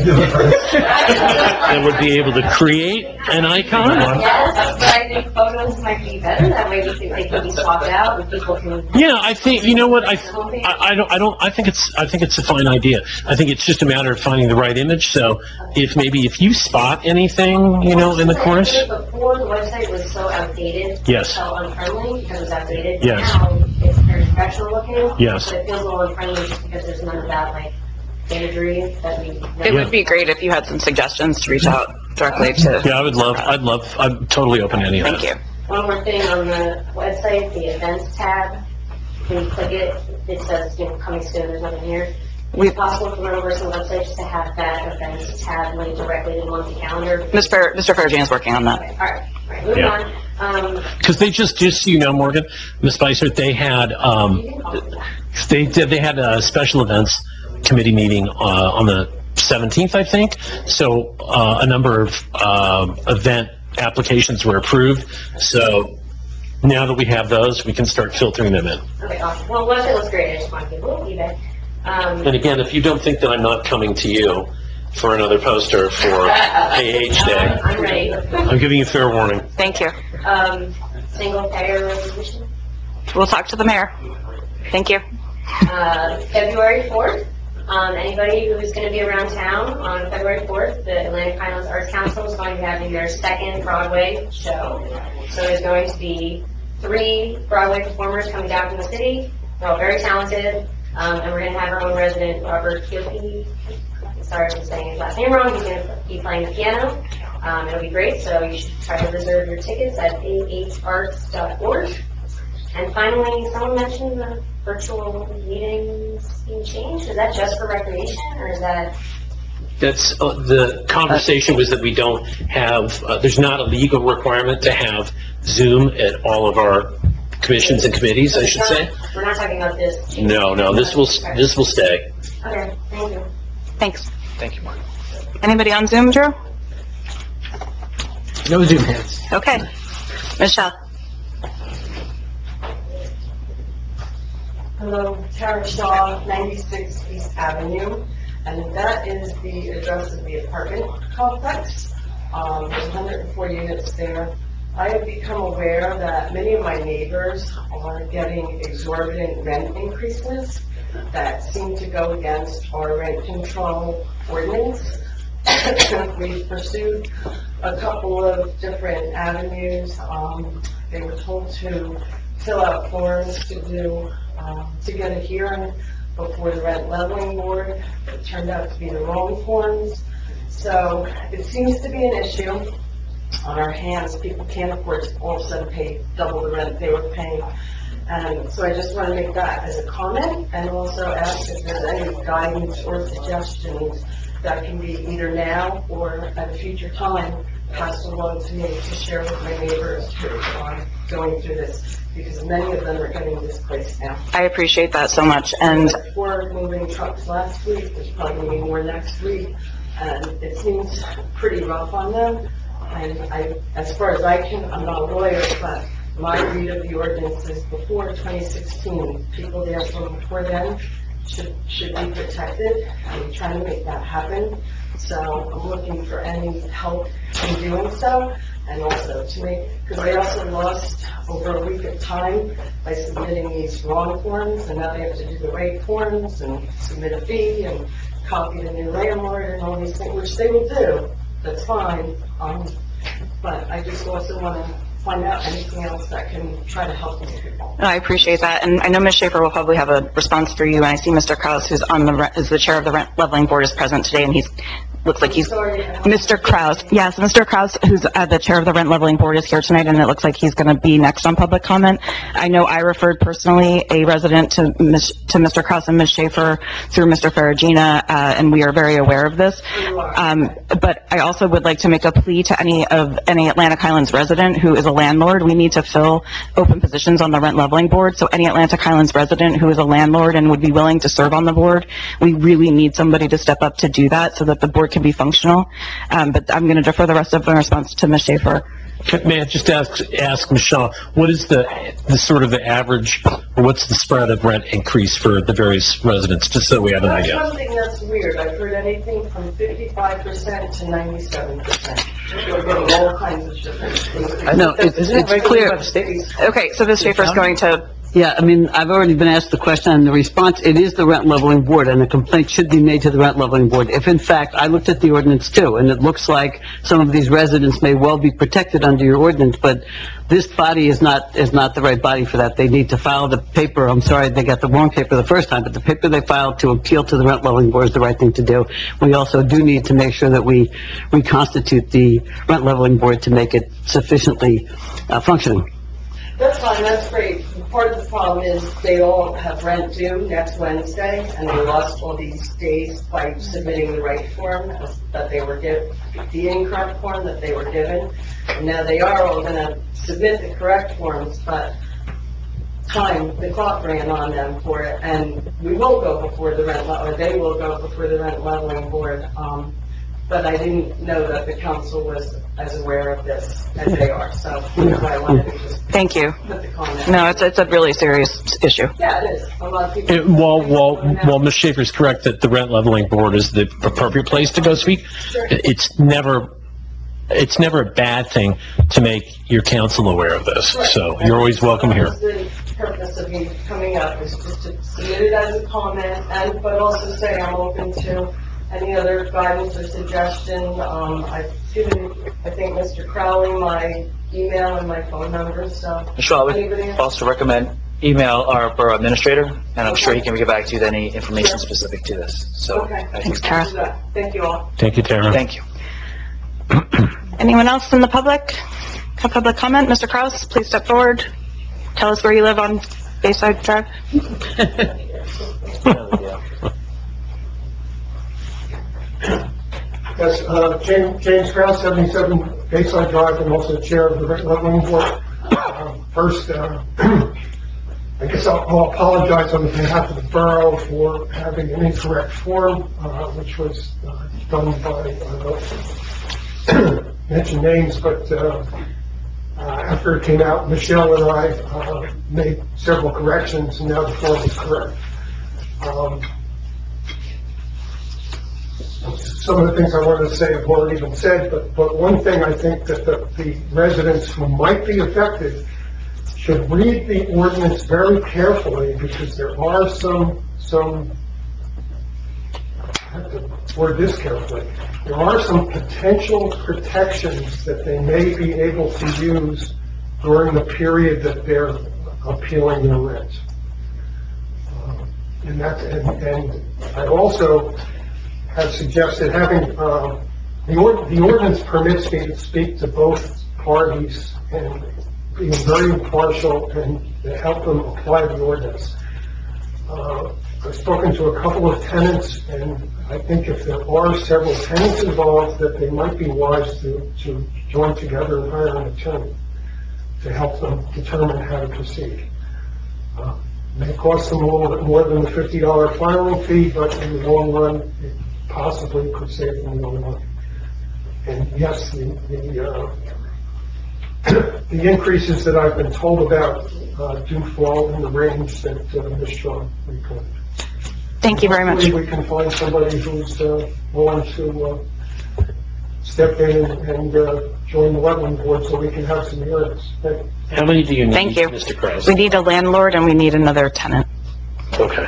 that would be able to create an icon? Yes, but I think photos might be better. That way we can, they can be swapped out and people can. Yeah, I think, you know what, I, I, I don't, I don't, I think it's, I think it's a fine idea. I think it's just a matter of finding the right image, so if maybe, if you spot anything, you know, in the course. Before, the website was so outdated. Yes. So unfriendly because it was outdated. Yes. Now it's very professional looking. Yes. But it feels a little unfriendly just because there's none of that like imagery that we. It would be great if you had some suggestions to reach out directly to. Yeah, I would love, I'd love, I'm totally open to any of that. Thank you. One more thing on the website, the events tab, when you click it, it says, you know, coming soon, there's nothing here. Is it possible for members on the website just to have that events tab linked directly to the monthly calendar? Miz Per, Mister Persian is working on that. Okay, all right, all right, moving Yeah. on. Um, Because they just, just so you know, Morgan, Miz Spicer, they had, um, they did, they had a special events committee meeting, uh, on the seventeenth, I think. So, uh, a number of, uh, event applications were approved. So now that we have those, we can start filtering them in. okay, awesome. Well, the website looks great, I just want to give a little feedback. Um, And again, if you don't think that I'm not coming to you for another poster for A H Day, I'm ready. I'm giving you fair warning. Thank you. Um, single payer resolution, We'll talk to the mayor. Thank you. uh, February fourth. Um, anybody who's going to be around town on February fourth, the Atlantic Highlands Arts Council is going to be having their second Broadway show. So there's going to be three Broadway performers coming down from the city. They're all very talented. Um, and we're going to have our own resident, Robert Kilby. Sorry if I'm saying his last name wrong. He's going to be playing the piano. Um, it'll be great. So you should try to reserve your tickets at a h arts dot org. And finally, someone mentioned the virtual meetings being changed. Is that just for recreation, or is that? That's, uh, the conversation was that we don't have, uh, there's not a legal requirement to have Zoom at all of our commissions and committees, I should say. We're not talking about this. No, no, this will, this will stay. Okay, thank you. Thanks. Thank you, Mark. Anybody on Zoom, Drew? No Zoom hands. Okay. Michelle? Hello, Tara Shaw, ninety-six East Avenue, and that is the address of the apartment complex. Um, there's one hundred four units there. I have become aware that many of my neighbors are getting exorbitant rent increases that seem to go against our rent control ordinance. We've pursued a couple of different avenues. Um, they were told to fill out forms to do Um, to get a hearing before the rent leveling board. It turned out to be the wrong forms. So it seems to be an issue on our hands. People can't afford to all of a sudden pay double the rent they were paying. And so I just want to make that as a comment and also ask if there's any guidance or suggestions that can be either now or at a future time passed along to me to share with my neighbors who are going through this, because many of them are getting displaced now. I appreciate that so much, and Four moving trucks last week, there's probably going to be more next week, and it seems pretty rough on them. And I, as far as I can, I'm not a lawyer, but my read of the ordinance is before twenty sixteen, people there from before then should, should be protected. I'm trying to make that happen. So I'm looking for any help in doing so, and also to make, because they also lost over a week of time by submitting these wrong forms, and now they have to do the right forms and submit a fee and copy the new landlord and all these things, which they will do. That's fine. Um, but I just also want to find out anything else that can try to help these people. I appreciate that, and I know Miz Schaefer will probably have a response for you, and I see Mister Kraus, who's on the, rent- is the chair of the rent leveling board, is present today, and he's, looks like he's, Mister Kraus, yes, Mister Kraus, who's uh, the chair of the rent leveling board, is here tonight, and it looks like he's going to be next on public comment. I know I referred personally a resident to Miz to Mister Kraus and Miz Schaefer through Mister Faragina, uh, and we are very aware of this. Um, but I also would like to make a plea to any of, any Atlantic Highlands resident who is a landlord. We need to fill open positions on the rent leveling board, so any Atlantic Highlands resident who is a landlord and would be willing to serve on the board, we really need somebody to step up to do that so that the board can be functional. Um, but I'm going to defer the rest of my response to Miz Schaefer. May I just ask, ask Michelle, what is the, the sort of the average, or what's the spread of rent increase for the various residents, just so we have an That's idea? something that's weird. I've heard anything from fifty-five percent to ninety-seven percent. They're getting all kinds of different things. I know, it's, it's clear. Okay, so Miz Schaefer's going to, Yeah, I mean, I've already been asked the question, and the response, it is the rent leveling board, and the complaint should be made to the rent leveling board. If in fact, I looked at the ordinance too, and it looks like some of these residents may well be protected under your ordinance, but this body is not, is not the right body for that. They need to file the paper, I'm sorry, they got the wrong paper the first time, but the paper they filed to appeal to the rent leveling board is the right thing to do. We also do need to make sure that we reconstitute the rent leveling board to make it sufficiently uh, functioning. That's fine, that's great. Part of the problem is they all have rent due next Wednesday, and they lost all these days by submitting the right form that they were given, the incorrect form that they were given. And now they are all gonna submit the correct forms, but time, the clock ran on them for it, and we will go before the rent, le- or they will go before the rent leveling board. Um, but I didn't know that the council was as aware of this as they are, so that's why I wanted to just thank you. put the comment. No, it's, it's a really serious issue. Yeah, it is. A lot of people. It- While, while, while Miz Schaefer's correct that the rent leveling board is the appropriate place to go speak, it's never, it's never a bad thing to make your council aware of this, so you're always welcome here. That's the purpose of me coming up, is just to submit it as a comment, and, but also say I'm open to any other guidance or suggestion. Um, I've given, I think, Mister Crowley my email and my phone number, so. Michelle, I Anybody would else? also recommend email our borough administrator, and I'm sure he can get back to you with any information specific to this, so. Okay. I think- Thanks, Tara. Thank you all. Thank you, Tara. Thank you. Anyone else in the public? Have public comment? Mister Kraus, please step forward. Tell us where you live on Bayside Drive. Yes, uh, James, James Kraus, seventy-seven Bayside Drive, and also chair of the rent leveling board. Uh, First, uh, I guess I'll, I'll apologize on behalf of the borough for having an incorrect form, uh, which was uh, done by, uh, mention names, but, uh, uh, after it came out, Michelle and I, uh, made several corrections, and now the form is correct. Um, Some of the things I wanted to say have already been said, but, but one thing I think that the, the residents who might be affected should read the ordinance very carefully, because there are some, some, I have to word this carefully, there are some potential protections that they may be able to use during the period that they're appealing their rent. Uh, and that, and, and I also have suggested having, uh, the ord- the ordinance permits me to speak to both parties and being very impartial and to help them apply the ordinance. Uh, I've spoken to a couple of tenants, and I think if there are several tenants involved, that they might be wise to, to join together and hire an attorney to help them determine how to proceed. Uh, It may cost them a little bit more than the fifty dollar filing fee, but in the long run, it possibly could save them a little money. And yes, the, the, uh, the increases that I've been told about uh, do fall in the range that uh, Miz Shaw reported. Thank you very much. Hopefully we can find somebody who's uh, willing to uh, step in and, and uh, join the wetland board so we can have some hearings. Thank you. How many do you need, Thank you. Mister Krause? We need a landlord and we need another tenant. Okay.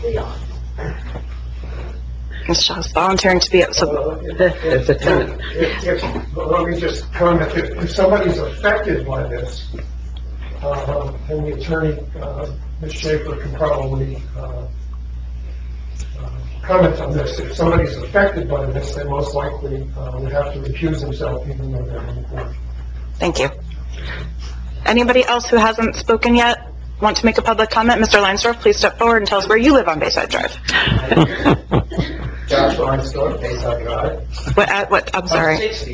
Miz Shaw's volunteering to be, so, If, if, well, let me just comment, if, if somebody's affected by this, uh, and the attorney, uh, Miz Schaefer can probably, uh, uh, comment on this. If somebody's affected by this, they most likely, uh, would have to recuse themselves even though they're in court. thank you. Anybody else who hasn't spoken yet want to make a public comment? Mister Leinsdorf, please step forward and tell us where you live on Bayside Drive. Josh Leinsdorf, Bayside Drive. What, at what, I'm sorry. sixty.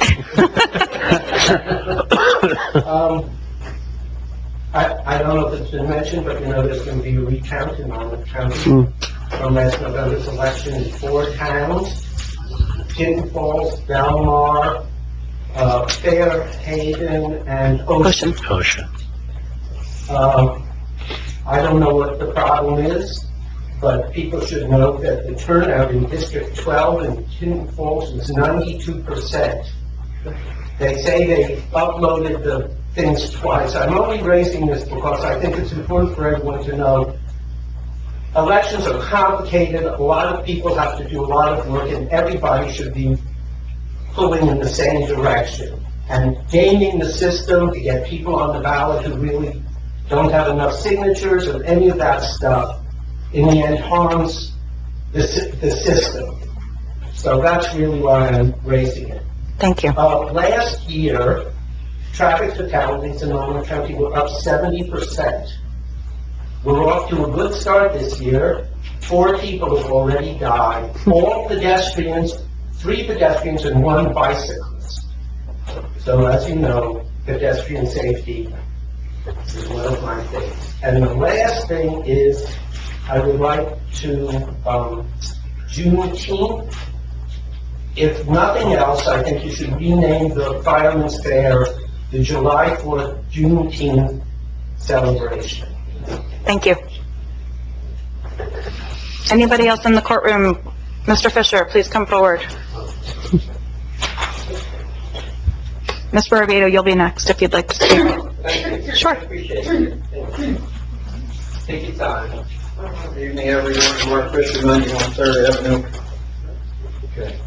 um, I, I don't know if it's been mentioned, but you know there's going to be a recount in Monmouth County from last November's election in four towns: Tinton Falls, Belmar, uh, Fairhaven, and Ocean. Ocean. Um, I don't know what the problem is, but people should know that the turnout in District twelve in Tinton Falls was ninety-two percent. They say they uploaded the things twice. I'm only raising this because I think it's important for everyone to know elections are complicated. A lot of people have to do a lot of work, and everybody should be pulling in the same direction. And gaming the system to get people on the ballot who really don't have enough signatures or any of that stuff, in the end harms the, the system. So that's really why I'm raising it. Thank you. Uh, last year, traffic fatalities in Monmouth County were up seventy percent. We're off to a good start this year. Four people have already died. All pedestrians, three pedestrians and one bicyclist. So as you know, pedestrian safety is one of my things. And the last thing is, I would like to, um, Juneteenth, if nothing else, I think you should rename the Fireman's Fair the July fourth Juneteenth celebration. Thank you. Anybody else in the courtroom? Mister Fisher, please come forward. Miz Barbato, you'll be next if you'd like to speak. Thank you. Sure. Appreciate it. Thank you. Take your time. Good evening, everyone. Mark Fisher, ninety-one Third Avenue. Okay.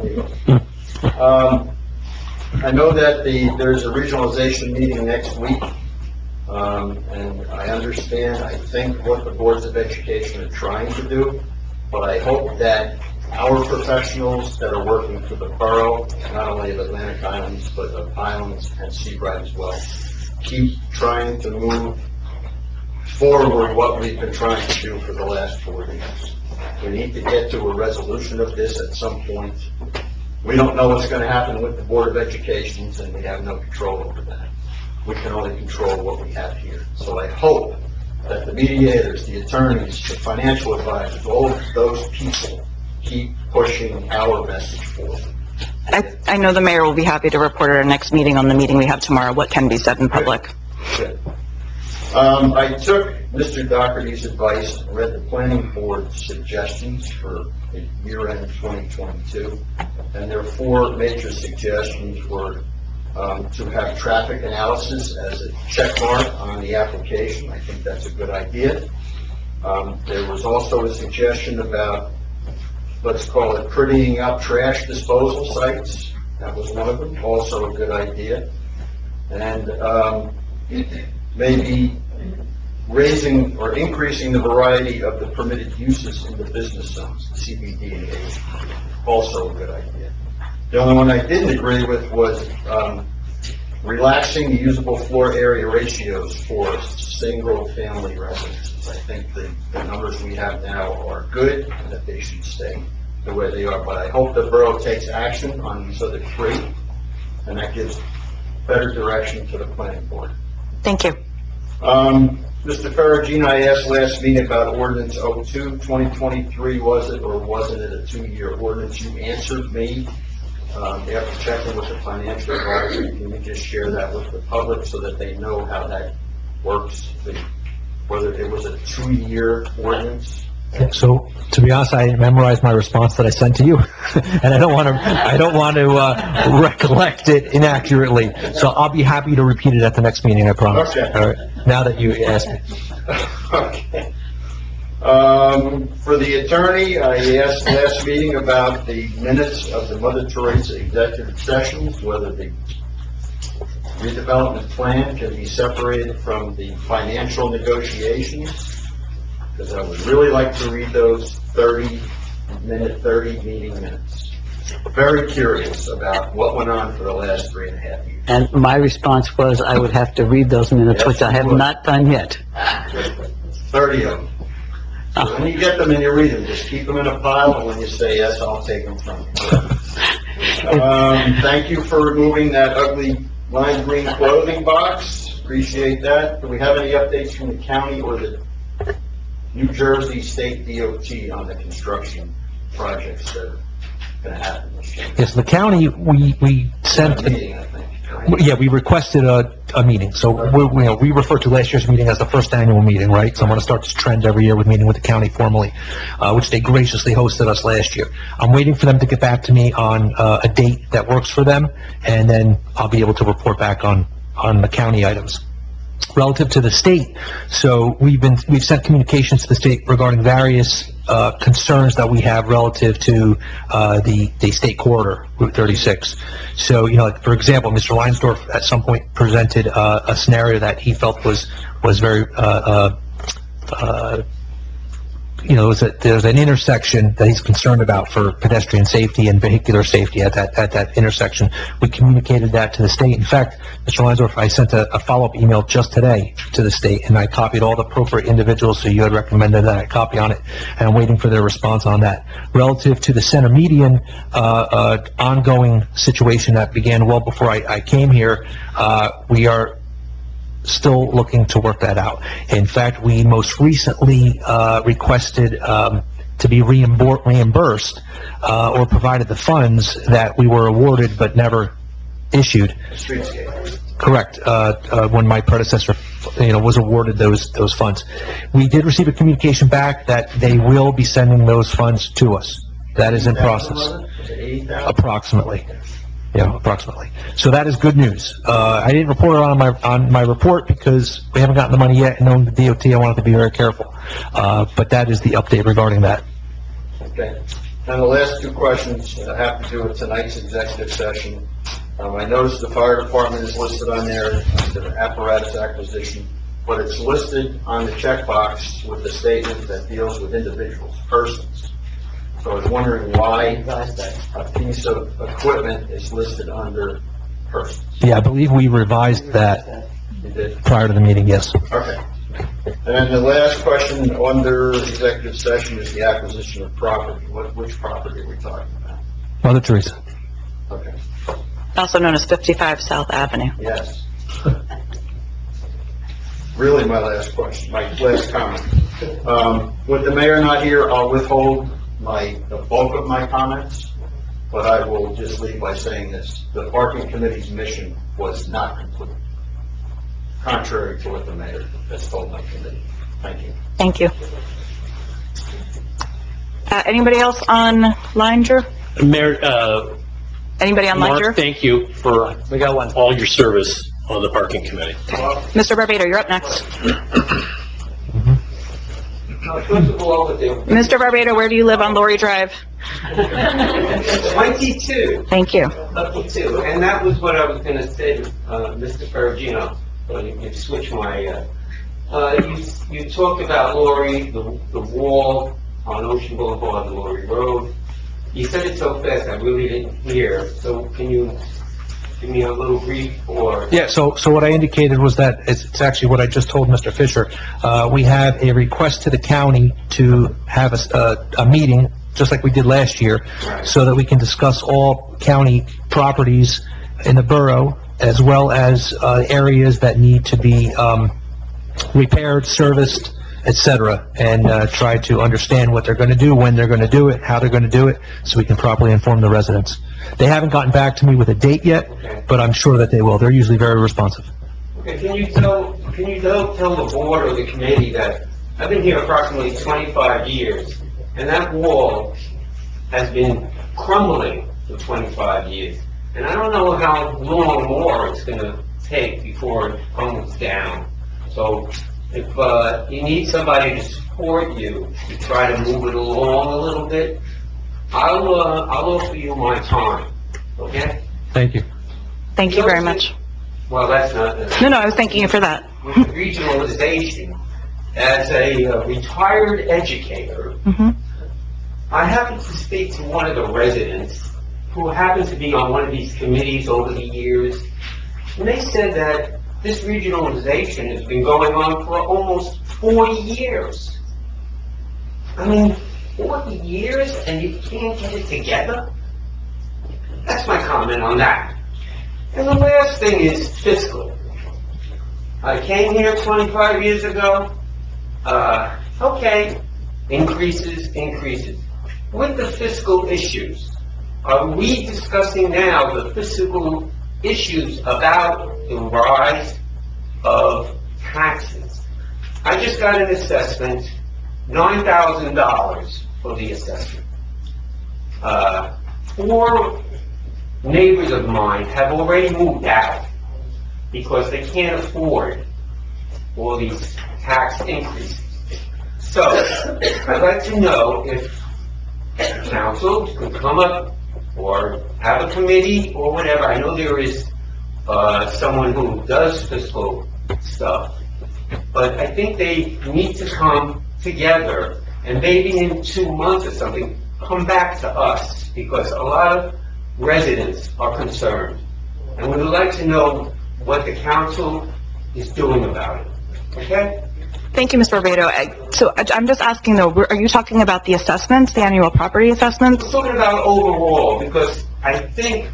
Um, I know that the, there's a regionalization meeting next week, um, and I understand, I think, what the boards of education are trying to do, but I hope that our professionals that are working for the borough, not only of Atlantic Islands, but of Highlands and Seabright as well, keep trying to move forward what we've been trying to do for the last four years. We need to get to a resolution of this at some point. We don't know what's going to happen with the Board of Education, and we have no control over that. We can only control what we have here. So I hope that the mediators, the attorneys, the financial advisors, all of those people keep pushing our message forward. I, I know the mayor will be happy to report at our next meeting on the meeting we have tomorrow what can be said in public. Good. Um, I took Mister Doherty's advice and read the planning board's suggestions for the year-end twenty twenty-two, and their four major suggestions were um, to have traffic analysis as a check mark on the application. I think that's a good idea. Um, there was also a suggestion about, let's call it, prettying up trash disposal sites. That was one of them, also a good idea. And um, maybe raising or increasing the variety of the permitted uses in the business zones, the C B D and A, also a good idea. The only one I didn't agree with was um, relaxing the usable floor area ratios for single-family residences. I think the, the numbers we have now are good and that they should stay the way they are. But I hope the borough takes action on these other three, and that gives better direction to the planning board. Thank you. Um, Mister Ferragina, I asked last meeting about ordinance oh two, twenty twenty-three, was it or wasn't it a two-year ordinance? You answered me, um, after checking with the financial advisor. Can you just share that with the public so that they know how that works? The- Whether it was a two-year ordinance? So, to be honest, I didn't memorize my response that I sent to you, and I don't want to, I don't want to, uh, recollect it inaccurately. So I'll be happy to repeat it at the next meeting, I promise. Okay. All right, now that you asked me. Okay. Um, for the attorney, I asked last meeting about the minutes of the Mother Teresa executive sessions, whether the redevelopment plan can be separated from the financial negotiations, because I would really like to read those thirty minute, thirty meeting minutes. Very curious about what went on for the last three and a half years. And my response was I would have to read those minutes, Yes, which I you have would. not done yet. thirty of them. So when you get them and you read them, just keep them in a pile, and when you say yes, I'll take them from you. Um, thank you for removing that ugly lime green clothing box. Appreciate that. Do we have any updates from the county or the New Jersey State D O T on the construction projects that are going to happen this year? Yes, the county, we, we sent, Meeting, I think. yeah, we requested a, a meeting. So we, we, you know, we refer to last year's meeting as the first annual meeting, right? So I'm going to start this trend every year with meeting with the county formally, uh, which they graciously hosted us last year. I'm waiting for them to get back to me on, uh, a date that works for them, and then I'll be able to report back on, on the county items. Relative to the state, so we've been, we've sent communications to the state regarding various, uh, concerns that we have relative to, uh, the, the state corridor, Route thirty-six. So, you know, like, for example, Mister Leinsdorf at some point presented, uh, a scenario that he felt was, was very, uh, uh, uh, you know, there's, a, there's an intersection that he's concerned about for pedestrian safety and vehicular safety at that, at that intersection. We communicated that to the state. In fact, Mister Leinsdorf, I sent a, a follow-up email just today to the state, and I copied all the appropriate individuals, so you had recommended that I copy on it, and I'm waiting for their response on that. Relative to the center median, uh, uh, ongoing situation that began well before I, I came here, uh, we are still looking to work that out. In fact, we most recently uh, requested um, to be reimbur- reimbursed uh, or provided the funds that we were awarded but never issued. Streetscape. Correct. Uh, uh, when my predecessor, you know, was awarded those those funds, we did receive a communication back that they will be sending those funds to us. That is in process. Approximately. Yeah, approximately. So that is good news. Uh, I didn't report it on my, on my report because we haven't gotten the money yet, and knowing the D O T, I wanted to be very careful. Uh, but that is the update regarding that. Okay. And the last two questions uh, have to do with tonight's executive session. Um, I noticed the fire department is listed on there, under apparatus acquisition, but it's listed on the checkbox with the statement that deals with individuals, persons. So I was wondering why a piece of equipment is listed under persons. Yeah, I believe we revised that You did? prior to the meeting, yes. Okay. And then the last question under executive session is the acquisition of property. What, which property are we talking about? Mother Teresa. Okay. Also known as fifty-five South Avenue. Yes. Really my last question, my last comment. Um, with the mayor not here, I'll withhold my, the bulk of my comments, but I will just leave by saying this. The parking committee's mission was not complete, contrary to what the mayor has told my committee. Thank you. Thank you. Uh, anybody else on line, Drew? Mayor, uh, Anybody on line, Drew? Mark, thank you for We got one. all your service on the parking committee. Mister Barbato, you're up next. First of all, over there. Mister Barbato, where do you live on Lori Drive? twenty-two. Thank you. Lucky two. And that was what I was going to say to uh, Mister Ferragino. So you, you switch my, uh, uh, you, you talked about Lori, the, the wall on Ocean Boulevard and Lori Road. You said it so fast, I really didn't hear. So can you give me a little brief, or? Yeah, so, so what I indicated was that, it's, it's actually what I just told Mister Fisher. Uh, we have a request to the county to have a, s- a, a meeting, just like we did last year, so that we can discuss all county properties in the borough, as well as, uh, areas that need to be, um, repaired, serviced, et cetera, and, uh, try to understand what they're gonna do, when they're gonna do it, how they're gonna do it, so we can properly inform the residents. They haven't gotten back to me with a date yet, but I'm sure that they will. They're usually very responsive. Okay, can you tell, can you tell, tell the board or the committee that I've been here approximately twenty-five years, and that wall has been crumbling for twenty-five years. And I don't know how long more it's gonna take before it comes down. So if, uh, you need somebody to support you to try to move it along a little bit, I'll, uh, I'll offer you my time, okay? Thank you. Thank you very much. Well, that's not... No, no, I was thanking you for that. With regionalization, as a uh, retired educator, Mhm. I happened to speak to one of the residents who happened to be on one of these committees over the years, and they said that this regionalization has been going on for almost forty years. I mean, forty years and you can't get it together? That's my comment on that. And the last thing is fiscal. I came here twenty-five years ago, uh, okay, increases, increases. With the fiscal issues, are we discussing now the fiscal issues about the rise of taxes? I just got an assessment, nine thousand dollars for the assessment. Uh, four neighbors of mine have already moved out because they can't afford all these tax increases. So, I'd like to know if council could come up or have a committee or whatever. I know there is uh, someone who does fiscal stuff, but I think they need to come together and maybe in two months or something, come back to us, because a lot of residents are concerned. And we would like to know what the council is doing about it, okay? Thank you, Miz Barbato. I- So I- I'm just asking though, are you talking about the assessments, the annual property assessments? I'm talking about overall, because I think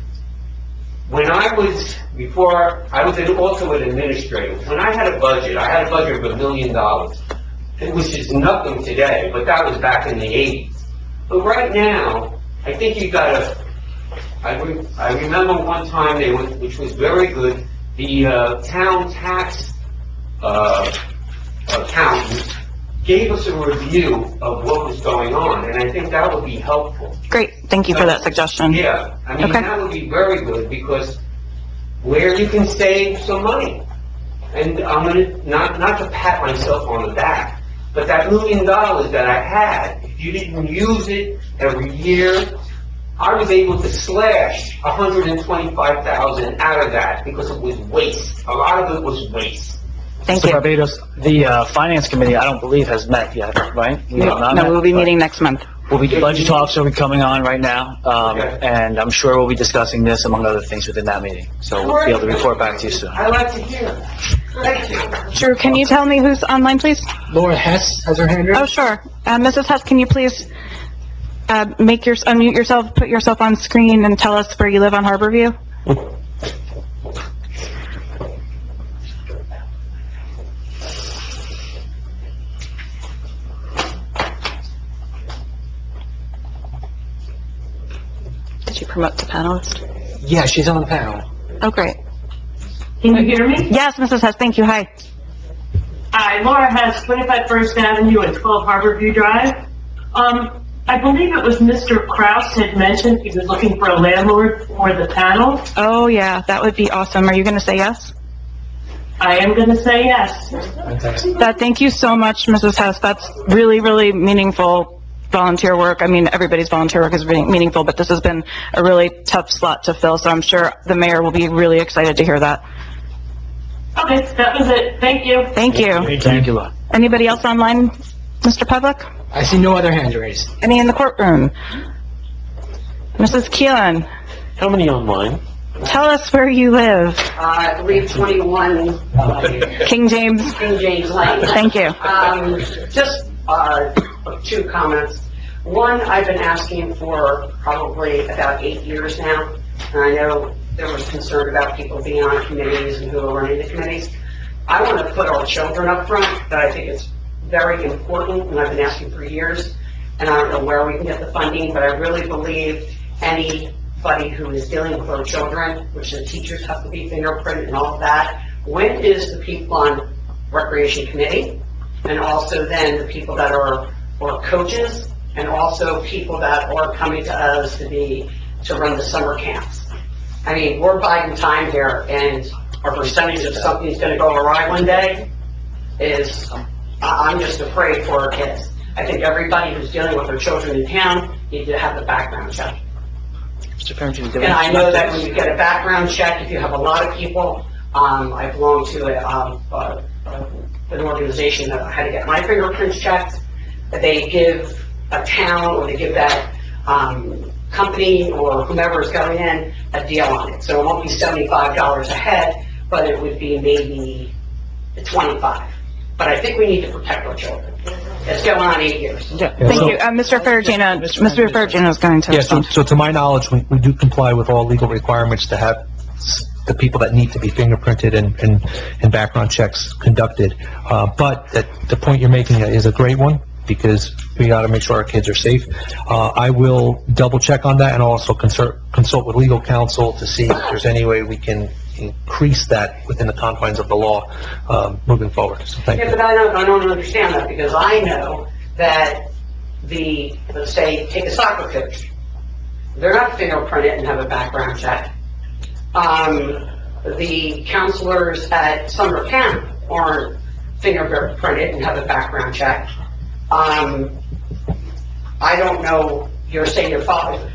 when I was, before, I was an- also an administrator. When I had a budget, I had a budget of a million dollars, which is nothing today, but that was back in the eighties. But right now, I think you gotta, I re- I remember one time they was, which was very good, the, uh, town tax, uh, accountant gave us a review of what was going on, and I think that would be helpful. Great, thank you for that suggestion. Yeah, I mean, Okay. that would be very good, because where you can save some money. And I'm gonna, not, not to pat myself on the back, but that million dollars that I had, if you didn't use it every year, I was able to slash one hundred twenty-five thousand out of that because it was waste. A lot of it was waste. Thank Mister you. Barbatos, the uh, Finance Committee, I don't believe has met yet, right? We have not No, met, we'll be but meeting next month. We'll be, budget talks will be coming on right now, um, Okay. and I'm sure we'll be discussing this among other things within that meeting. So we'll be able to report back to you soon. I like to hear that. Thank you. Drew, can you tell me who's online, please? Laura Hess has her hand raised. Oh, sure. Uh, Missus Hess, can you please, uh, make your, unmute yourself, put yourself on screen and tell us where you live on Harborview? Did you promote to panelist? Yeah, she's on the panel. Oh, great. Can you hear me? Yes, Missus Hess, thank you. Hi. Hi, Laura Hess, twenty-five First Avenue and twelve Harborview Drive. Um, I believe it was Mister Kraus had mentioned he was looking for a landlord for the panel. Oh, yeah, that would be awesome. Are you going to say yes? I am going to say yes. That, thank you so much, Missus Hess. That's really, really meaningful volunteer work. I mean, everybody's volunteer work is really meaningful, but this has been a really tough slot to fill, so I'm sure the mayor will be really excited to hear that. Okay, that was it. Thank you. Thank you. Thank you, Laura. Anybody else online, Mister Public? I see no other hands raised. Any in the courtroom? Missus Keelan? How many online? Tell us where you live. Uh, I believe twenty-one, uh, King James. King James Lane. Thank you. Um, just, uh, two comments. One, I've been asking for probably about eight years now, and I know there was concern about people being on committees and who are running the committees. I want to put our children up front, but I think it's very important, and I've been asking for years, and I don't know where we can get the funding, but I really believe anybody who is dealing with our children, which the teachers have to be fingerprinted and all of that, when is the people on Recreation Committee, and also then the people that are, or coaches, and also people that are coming to us to be, to run the summer camps. I mean, we're biding time here, and our percentage of something's gonna go awry one day is, I- I'm just afraid for our kids. I think everybody who's dealing with their children in town need to have the background check. Mister Perugino, do And I know that when you get a background check, if you have a lot of people, um, I belong to a, um, uh, uh, an organization that I had to get my fingerprints checked, that they give a town, or they give that, um, company or whomever is going in a deal on it. So it won't be seventy-five dollars a head, but it would be maybe twenty-five. But I think we need to protect our children. It's going on eight years. Yeah, thank you. Uh, Mister Ferragina, Mister Ferragina is going to Yes, so, respond. so to my knowledge, we, we do comply with all legal requirements to have s- the people that need to be fingerprinted and, and, and background checks conducted. Uh, but that, the point you're making is a great one, because we gotta make sure our kids are safe. Uh, I will double check on that and also consult, consult with legal counsel to see if there's any way we can increase that within the confines of the law, um, moving forward. So thank Yeah, you. but I don't, I don't understand that, because I know that the, let's say, take a soccer coach. They're not fingerprinted and have a background check. Um, the counselors at summer camp aren't fingerprinted and have a background check. Um, I don't know, you're saying you're following.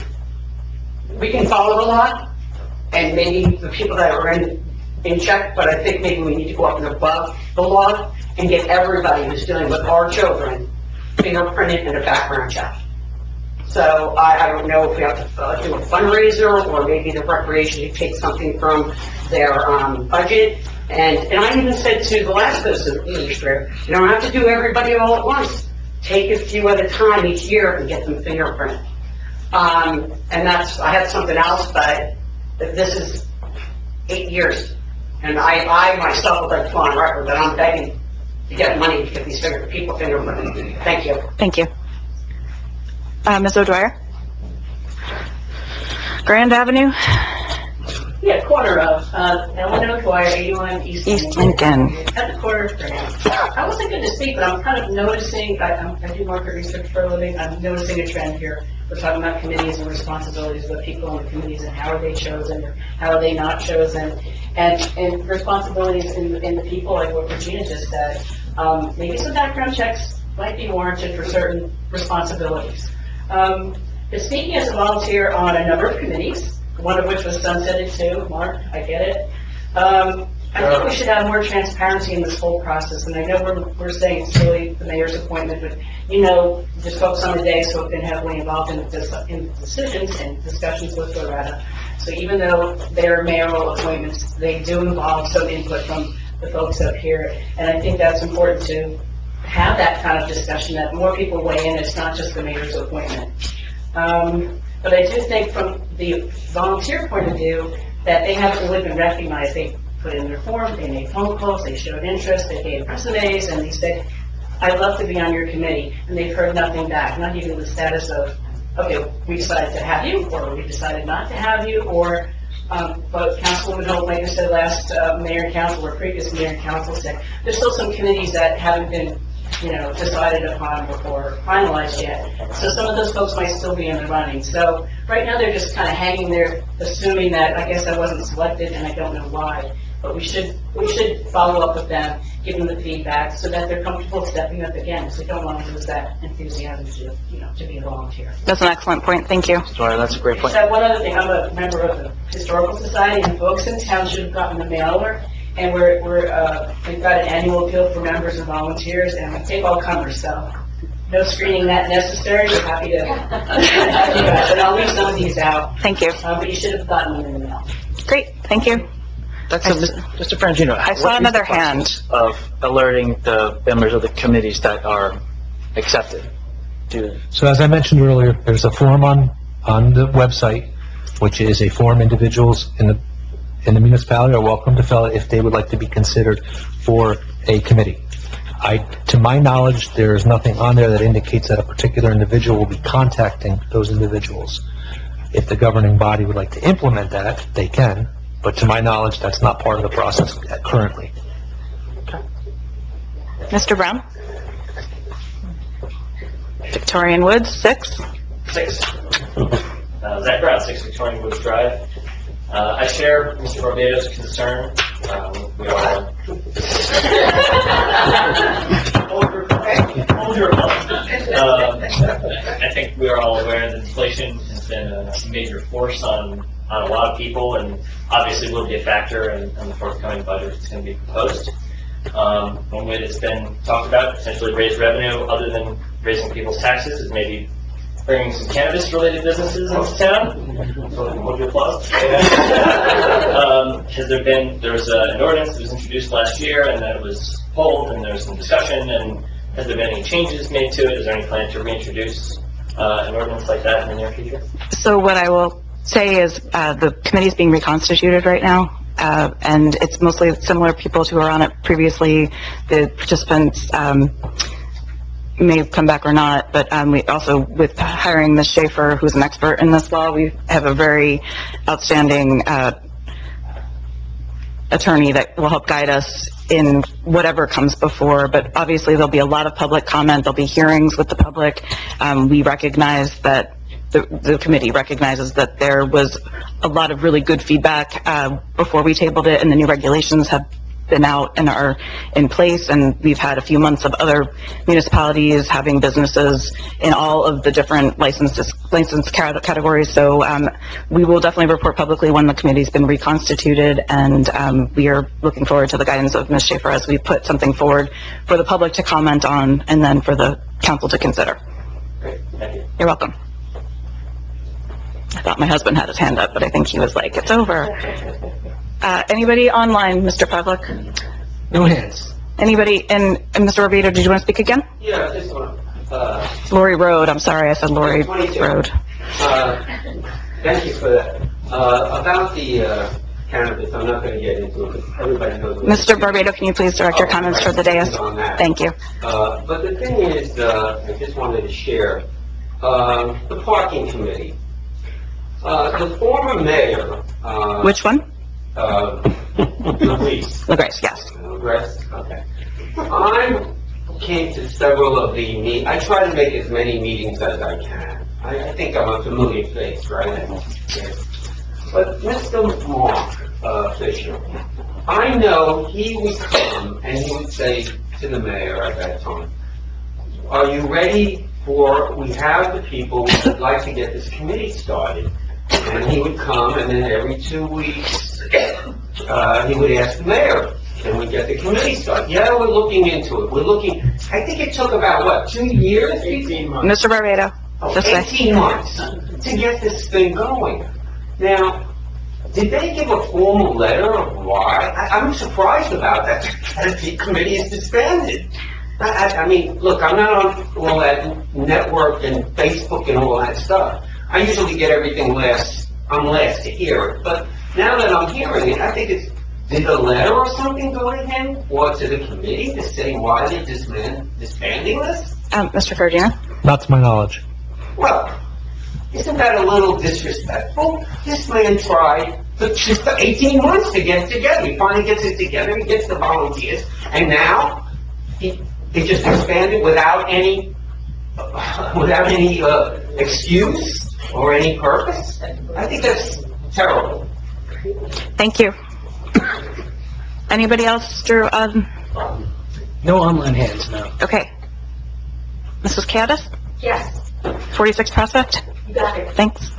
We can follow the law, and maybe the people that are in, in check, but I think maybe we need to go up and above the law and get everybody who's dealing with our children fingerprinted and a background check. So I, I don't know if we have to uh, do a fundraiser, or maybe the recreation to take something from their, um, budget. And, and I even said to the last person, administrator, you don't have to do everybody all at once. Take a few at a time each year and get them fingerprinted. Um, and that's, I have something else, but this is eight years. And I, I myself would like to go on record that I'm begging to get money to get these finger, people fingerprinted. Thank you. Thank you. Uh, Miz O'Dwyer? Grand Avenue? Yeah, corner of, uh, Ellen O'Dwyer, eighty-one East. East Lincoln. At the corner of Grand. I wasn't going to speak, but I'm kind of noticing, I, I'm- I do market research for a living, I'm noticing a trend here. We're talking about committees and responsibilities of the people on the committees, and how are they chosen, or how are they not chosen? And, and responsibilities in, in the people, like what Regina just said. Um, maybe some background checks might be warranted for certain responsibilities. Um, but speaking as a volunteer on a number of committees, one of which was sunsetted too, Mark, I get it. Um, I think we should have more transparency in this whole process, and I know we're, we're saying it's really the mayor's appointment, but, you know, just folks on the dais who have been heavily involved in the, in decisions and discussions with Loretta. So even though they're mayoral appointments, they do involve some input from the folks up here, and I think that's important to have that kind of discussion, that more people weigh in, it's not just the mayor's appointment. Um, but I do think from the volunteer point of view, that they haven't really been recognized. They put in their form, they made phone calls, they showed interest, they gave resumes, and they said, I'd love to be on your committee, and they've heard nothing back, not even the status of, okay, we decided to have you, or we decided not to have you, or, um, but Councilwoman Holt, like I said, last, uh, mayor and council, or previous mayor and council said, there's still some committees that haven't been, you know, decided upon or finalized yet. So some of those folks might still be in the running. So right now they're just kind of hanging there, assuming that, I guess I wasn't selected and I don't know why. But we should, we should follow up with them, give them the feedback so that they're comfortable stepping up again. Because we don't want to lose that enthusiasm to, you know, to be a volunteer. That's an excellent point. Thank you. Sorry, that's a great point. So one other thing, I'm a member of the Historical Society, and folks in town should have gotten the mailer. And we're, we're, uh, we've got an annual appeal for members and volunteers, and we take all comers, so no screening that necessary, we're happy to, happy to do that. But I'll leave some of these out. Thank you. Uh, But you should have gotten them in the mail. Great, thank you. That's a, Mister Frangino. I saw what is another the process Of alerting the members of the committees that are accepted to, So as I mentioned earlier, there's a form on, on the website, which is a form individuals in the, in the municipality are welcome to fill it if they would like to be considered for a committee. I, to my knowledge, there is nothing on there that indicates that a particular individual will be contacting those individuals. If the governing body would like to implement that, they can, but to my knowledge, that's not part of the process currently. Mister Brown? Victorian Woods, six. Six. Uh, Zach Brown, six Victorian Woods Drive. Uh, I share Mister Barbados' concern. Um, we are older, older um, I think we are all aware that inflation has been a major force on, on a lot of people, and obviously will be a factor in, in the forthcoming budget that's going to be proposed. Um, one way that's been talked about, potentially raise revenue other than raising people's taxes, is maybe bringing some cannabis-related businesses into town. So hold your applause. um, has there been, there was uh, an ordinance that was introduced last year, and then it was pulled, and there was some discussion, and has there been any changes made to it? Is there any plan to reintroduce uh, an ordinance like that in the near future? So what I will say is, uh, the committee is being reconstituted right now, uh, and it's mostly similar people who were on it previously. The participants, um, may come back or not, but um, we also, with hiring Miz Schaefer, who's an expert in this law, we have a very outstanding uh, attorney that will help guide us in whatever comes before. But obviously, there'll be a lot of public comment. There'll be hearings with the public. Um, we recognize that the, the committee recognizes that there was a lot of really good feedback uh, before we tabled it, and the new regulations have been out and are in place, and we've had a few months of other municipalities having businesses in all of the different licenses, license categories. So um, we will definitely report publicly when the committee's been reconstituted, and um, we are looking forward to the guidance of Miz Schaefer as we put something forward for the public to comment on, and then for the council to consider. Great, thank you. You're welcome. I thought my husband had his hand up, but I think he was like, it's over. Uh, anybody online, Mister Pavlik? No hands. Anybody, and, and Mister Orvieto, did you want to speak again? Yeah, this one. Uh, Lori Road, I'm sorry, I said Lori twenty-two. Road. Uh, thank you for that. Uh, about the, uh, cannabis, I'm not gonna get into it, because everybody knows. what Mister it is. Barbato, can you please direct your Oh, comments right. toward the dais? On that. Thank you. Uh, but the thing is, uh, I just wanted to share, um, the parking committee. Uh, the former mayor, uh. Which one? Uh, Louise. LaGrace, yes. LaGrace, okay. I came to several of the meet, I try to make as many meetings as I can. I, I think I'm a familiar face, right? But Mister Mark, uh, Fisher, I know he would come and he would say to the mayor at that time, are you ready for, we have the people, we would like to get this committee started. And he would come, and then every two weeks, uh, he would ask the mayor, can we get the committee started? Yeah, we're looking into it. We're looking, I think it took about, what, two years? Eighteen months. Mister Barbato, Oh, this way. eighteen months to get this thing going. Now, did they give a formal letter of why? I, I'm surprised about that, that the committee is disbanded. I, I, I mean, look, I'm not on all that network and Facebook and all that stuff. I usually get everything last, I'm last to hear it, but now that I'm hearing it, I think it's, did a letter or something go to him or to the committee to say why they're disband, disbanding this? Um, Mister Fergina? Not to my knowledge. Well, isn't that a little disrespectful? This man tried for just eighteen months to get together. He finally gets it together, he gets the volunteers, and now he, he just disbanded without any, uh, without any, uh, excuse? Or any purpose? I think that's terrible. Thank you. Anybody else, Drew? Um, No online hands, no. okay. Missus Caddis? Yes, forty-six Prospect? you got it. Thanks.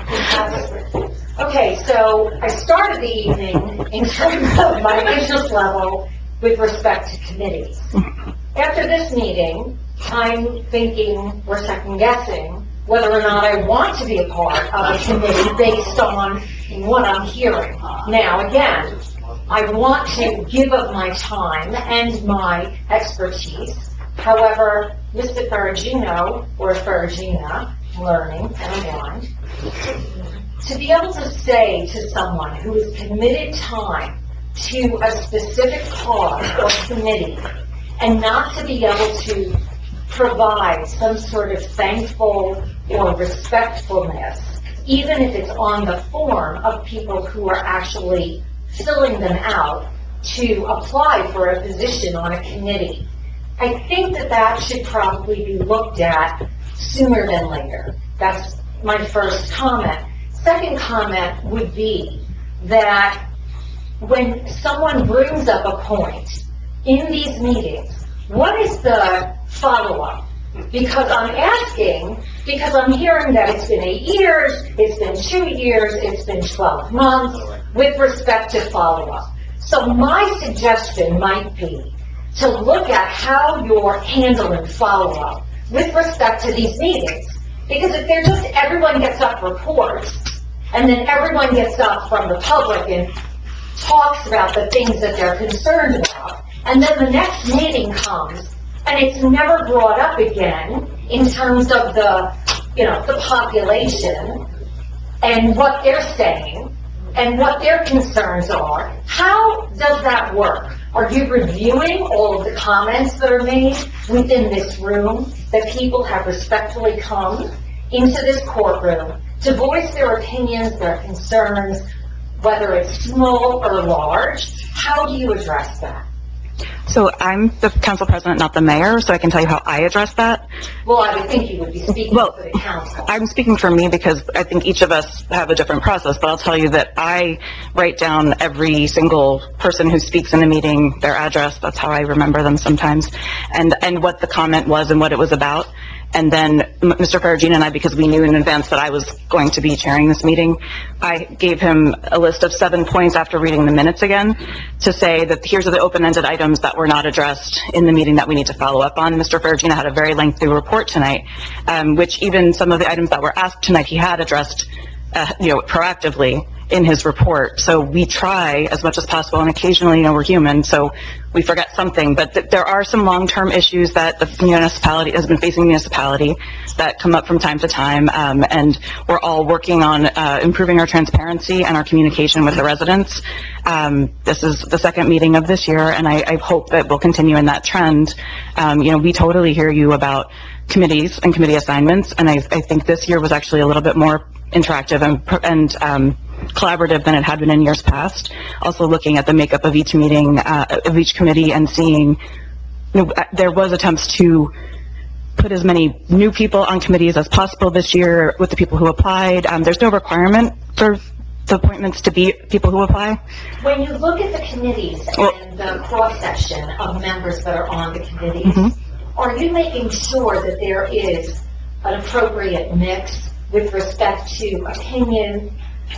Okay, so I started the evening in terms of my interest level with respect to committees. After this meeting, I'm thinking, or second guessing, whether or not I want to be a part of a committee based on what I'm hearing. Now, again, I want to give up my time and my expertise. However, Mister Ferragino, or Ferragina, learning, and I'm blind, to be able to say to someone who has committed time to a specific cause or committee and not to be able to provide some sort of thankful or respectfulness, even if it's on the form of people who are actually filling them out to apply for a position on a committee. I think that that should probably be looked at sooner than later. That's my first comment. Second comment would be that when someone brings up a point in these meetings, what is the follow-up? Because I'm asking, because I'm hearing that it's been eight years, it's been two years, it's been twelve months, with respect to follow-up. So my suggestion might be to look at how you're handling follow-up with respect to these meetings. Because if they're just, everyone gets up reports, and then everyone gets up from the public and talks about the things that they're concerned about, and then the next meeting comes, and it's never brought up again in terms of the, you know, the population and what they're saying and what their concerns are. How does that work? Are you reviewing all of the comments that are made within this room that people have respectfully come into this courtroom to voice their opinions, their concerns, whether it's small or large? How do you address that? So I'm the council president, not the mayor, so I can tell you how I address that. Well, I would think you would be speaking Well, for the council. I'm speaking for me because I think each of us have a different process, but I'll tell you that I write down every single person who speaks in a meeting, their address, that's how I remember them sometimes, and, and what the comment was and what it was about. And then Mister Ferragina and I, because we knew in advance that I was going to be chairing this meeting, I gave him a list of seven points after reading the minutes again to say that here's the open-ended items that were not addressed in the meeting that we need to follow up on. Mister Ferragina had a very lengthy report tonight, um, which even some of the items that were asked tonight, he had addressed, uh, you know, proactively in his report. So we try as much as possible, and occasionally, you know, we're human, so we forget something. But th there are some long-term issues that the municipality has been facing, municipality, that come up from time to time, um, and we're all working on uh, improving our transparency and our communication with the residents. Um, this is the second meeting of this year, and I, I hope that we'll continue in that trend. Um, you know, we totally hear you about committees and committee assignments, and I, I think this year was actually a little bit more interactive and, and um, collaborative than it had been in years past. Also looking at the makeup of each meeting, uh, of each committee, and seeing, you know, there was attempts to put as many new people on committees as possible this year with the people who applied. Um, there's no requirement for the appointments to be people who apply. When you look at the committees and the cross-section of members that are on the committees, Mm-hmm. are you making sure that there is an appropriate mix with respect to opinion,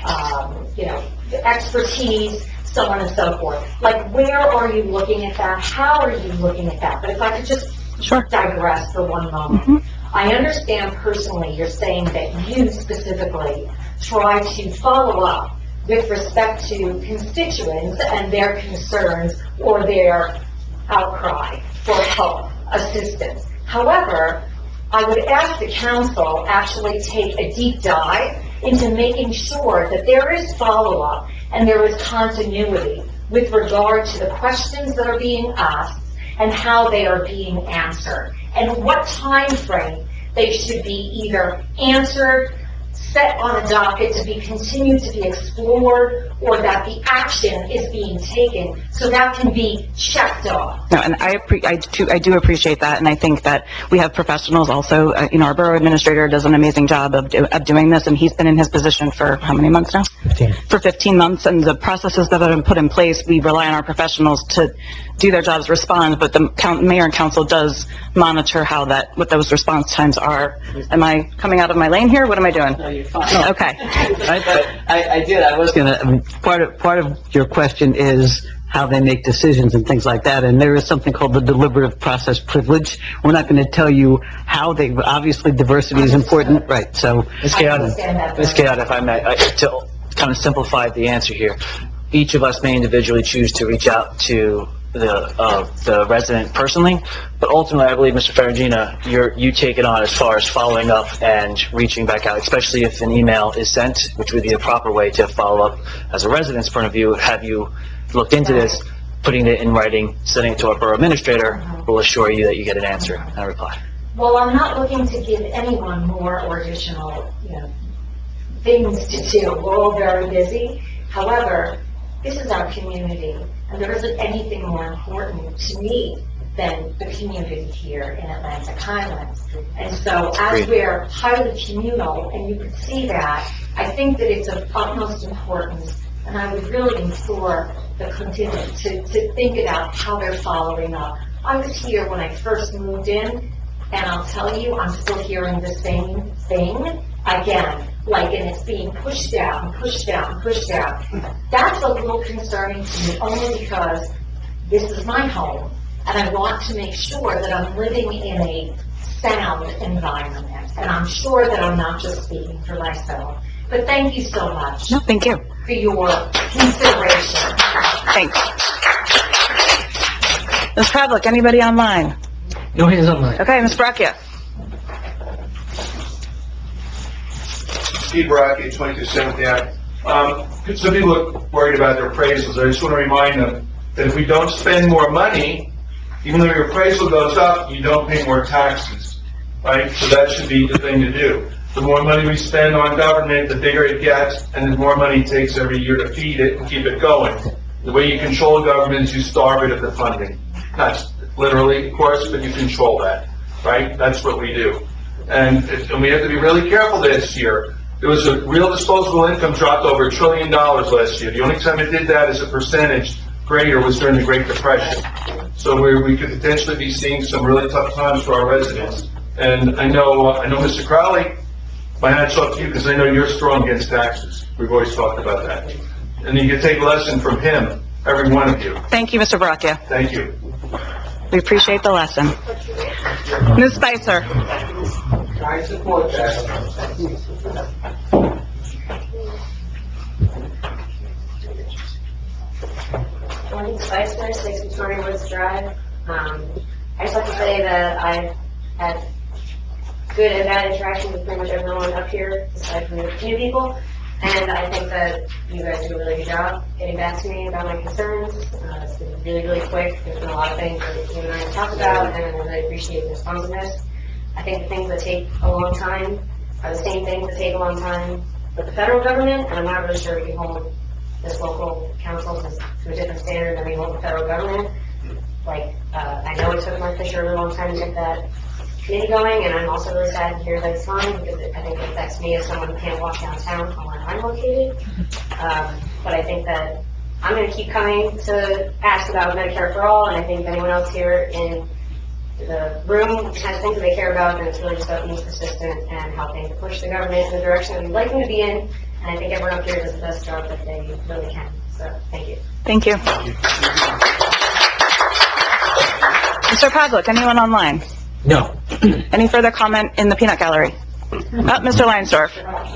um, you know, expertise, so on and so forth? Like, where are you looking at that? How are you looking at that? But if I could just Sure. digress for one moment. Mm-hmm. I understand personally you're saying that you specifically try to follow up with respect to constituents and their concerns or their outcry for help, assistance. However, I would ask the council actually take a deep dive into making sure that there is follow-up and there is continuity with regard to the questions that are being asked and how they are being answered, and what time frame they should be either answered, set on a docket to be continued to be explored, or that the action is being taken so that can be checked off. No, and I, appre- I, do, I do appreciate that, and I think that we have professionals also. Uh, you know, our borough administrator does an amazing job of, do, of doing this, and he's been in his position for how many months now? fifteen. For fifteen months, and the processes that have been put in place, we rely on our professionals to do their jobs, respond, but the count, mayor and council does monitor how that, what those response times are. Am I coming out of my lane here? What am I doing? No, you're fine. Okay. I, I, I did, I was gonna, I mean, part of, part of your question is, how they make decisions and things like that. And there is something called the deliberative process privilege. We're not going to tell you how they, obviously diversity is important, right? So, Miz Kayada, Miz Kayada, if I may, I- to kind of simplify the answer here, each of us may individually choose to reach out to the, uh, the resident personally, but ultimately, I believe, Mister Faragina, you're, you take it on as far as following up and reaching back out, especially if an email is sent, which would be the proper way to follow up as a resident's point of view. Have you looked into this, putting it in writing, sending it to our borough administrator, will assure you that you get an answer and a reply. Well, I'm not looking to give anyone more or additional, you know, things to do. We're all very busy. However, this is our community, and there isn't anything more important to me than the community here in Atlantic Highlands. And so as we're highly communal, and you can see that, I think that it's of utmost importance, and I would really implore the contingent to, to think about how they're following up. I was here when I first moved in, and I'll tell you, I'm still hearing the same thing again. Like, and it's being pushed down, pushed down, pushed down. That's a little concerning to me, only because this is my home, and I want to make sure that I'm living in a sound environment, and I'm sure that I'm not just speaking for myself. But thank you so much. No, thank you. For your consideration. Thanks. Miz Pavlik, anybody online? No hands online. Okay, Miz Bracchia. Steve Rocky, twenty-two seventh Ave. Um, some people are worried about their appraisals. I just want to remind them that if we don't spend more money, even though your appraisal goes up, you don't pay more taxes, right? So that should be the thing to do. The more money we spend on government, the bigger it gets, and the more money it takes every year to feed it and keep it going. The way you control government is you starve it of the funding. Not literally, of course, but you control that, right? That's what we do. And, and we have to be really careful this year. There was a real disposable income dropped over a trillion dollars last year. The only time it did that as a percentage greater was during the Great Depression. So we, we could potentially be seeing some really tough times for our residents. And I know, uh, I know Mister Crowley, my hat's off to you because I know you're strong against taxes. We've always talked about that. And you can take a lesson from him, every one of you. Thank you, Mister Bracchia. Thank you. We appreciate the lesson. Miz Spicer. I support that. Morning, Spicer, six Victoria Woods Drive. Um, I just have to say that I've had good and bad interaction with pretty much everyone up here, aside from the few people. And I think that you guys do a really good job getting back to me about my concerns. Uh, it's been really, really quick. There's been a lot of things that you and I have talked about, and I really appreciate the responsiveness. I think the things that take a long time are the same things that take a long time with the federal government, and I'm not really sure we can hold this local council to a different standard than we hold the federal government. Like, uh, I know it took Mark Fisher a really long time to get that committee going, and I'm also really sad to hear that it's gone, because it, I think it affects me as someone who can't walk downtown from where I'm located. Um, but I think that I'm going to keep coming to ask about Medicare for All, and I think if anyone else here in the room has things that they care about, then it's really just about being persistent and helping to push the government in the direction that we'd like them to be in. And I think everyone up here does the best job that they really can. So, thank you. Thank you. Mister Pavlik, anyone online? No. Any further comment in the peanut gallery? Uh, Mister Leinsdorf.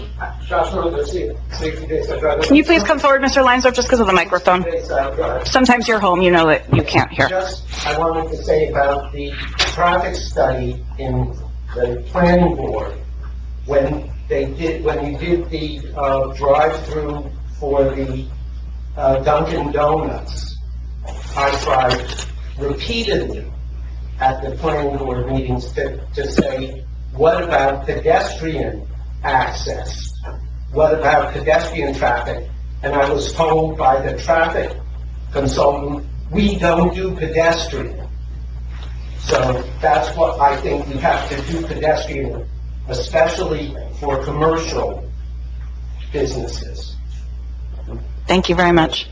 Can you please come forward, Mister Leinsdorf, just because of the microphone? Sometimes you're home, you know that you can't hear. Just, I wanted to say about the traffic study in the planning board, when they did, when you did the uh, drive-through for the uh, Dunkin' Donuts, I tried repeatedly at the planning board meetings to, to say, what about pedestrian access? What about pedestrian traffic? And I was told by the traffic consultant, we don't do pedestrian. So that's what I think we have to do, pedestrian, especially for commercial businesses. Thank you very much.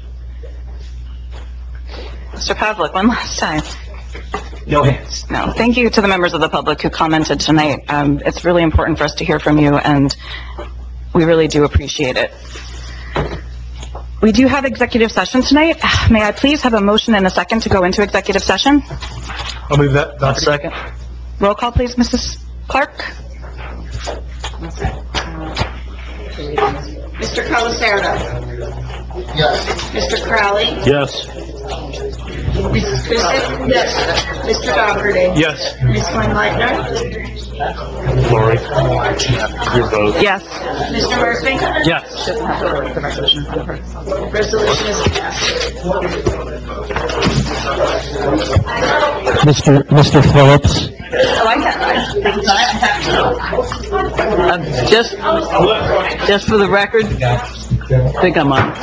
Mister Pavlik, one last time. No hands. No. Thank you to the members of the public who commented tonight. Um, it's really important for us to hear from you, and we really do appreciate it. We do have executive session tonight. May I please have a motion and a second to go into executive session? I'll move that. One second. Roll call, please, Missus Clark. Mister Colacerto? Yes. Mister Crowley? Yes. Missus Kuzic? Yes. Mister Dougherty? Yes. Miz Van Lightner? Lori, your vote. Yes. Mister Murphy? Yes. Resolution is passed. Mister Mister Phillips? Oh, I got Um, Just, just for the record, I think I'm on.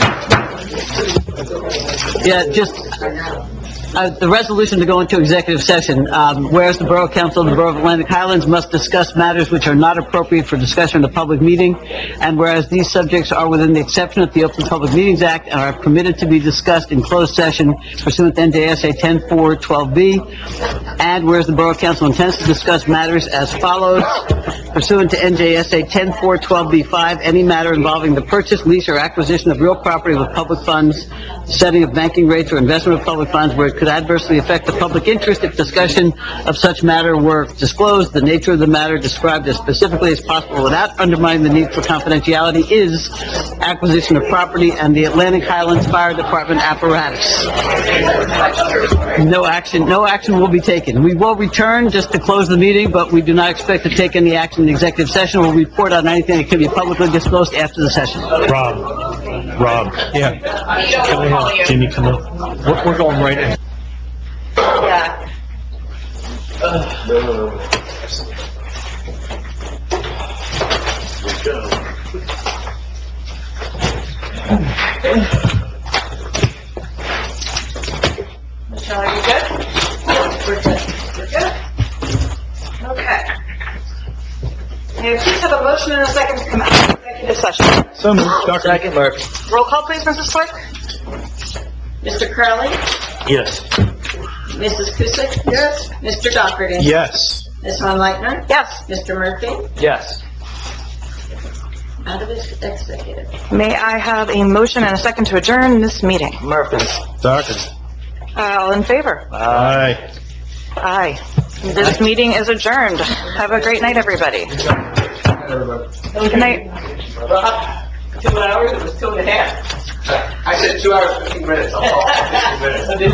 Yeah, just, uh, the resolution to go into executive session, um, whereas the Borough Council of the Borough of Atlantic Highlands must discuss matters which are not appropriate for discussion in a public meeting, and whereas these subjects are within the exception of the Open Public Meetings Act and are permitted to be discussed in closed session pursuant to N J S A ten four twelve B, and whereas the Borough Council intends to discuss matters as follows pursuant to N J S A ten four twelve B five, any matter involving the purchase, lease, or acquisition of real property with public funds, setting of banking rates, or investment of public funds where it could adversely affect the public interest if discussion of such matter were disclosed, the nature of the matter described as specifically as possible without undermining the need for confidentiality is acquisition of property and the Atlantic Highlands Fire Department apparatus. No action, no action will be taken. We will return just to close the meeting, but we do not expect to take any action in executive session. We'll report on anything that can be publicly disclosed after the session. Rob, Rob. Yeah. Can we have Jimmy come up? We're, we're going right in. Yeah. Michelle, are you good? We're good. We're good. Okay. May I please have a motion and a second to come out of executive session? So moved. Doctor Second, Murphy. Roll call, please, Missus Clark. Mister Crowley? Yes. Missus Kuzic? Yes. Mister Dougherty? Yes. Miz Van Lightner? Yes. Mister Murphy? Yes. Out of his executive. May I have a motion and a second to adjourn this meeting? Murphy. Doctor. Uh, All in favor? Aye. Aye. This meeting is adjourned. Have a great night, everybody. Good night. Two hours, it was two and a half. I said two hours, fifteen minutes, I'll call it fifteen minutes.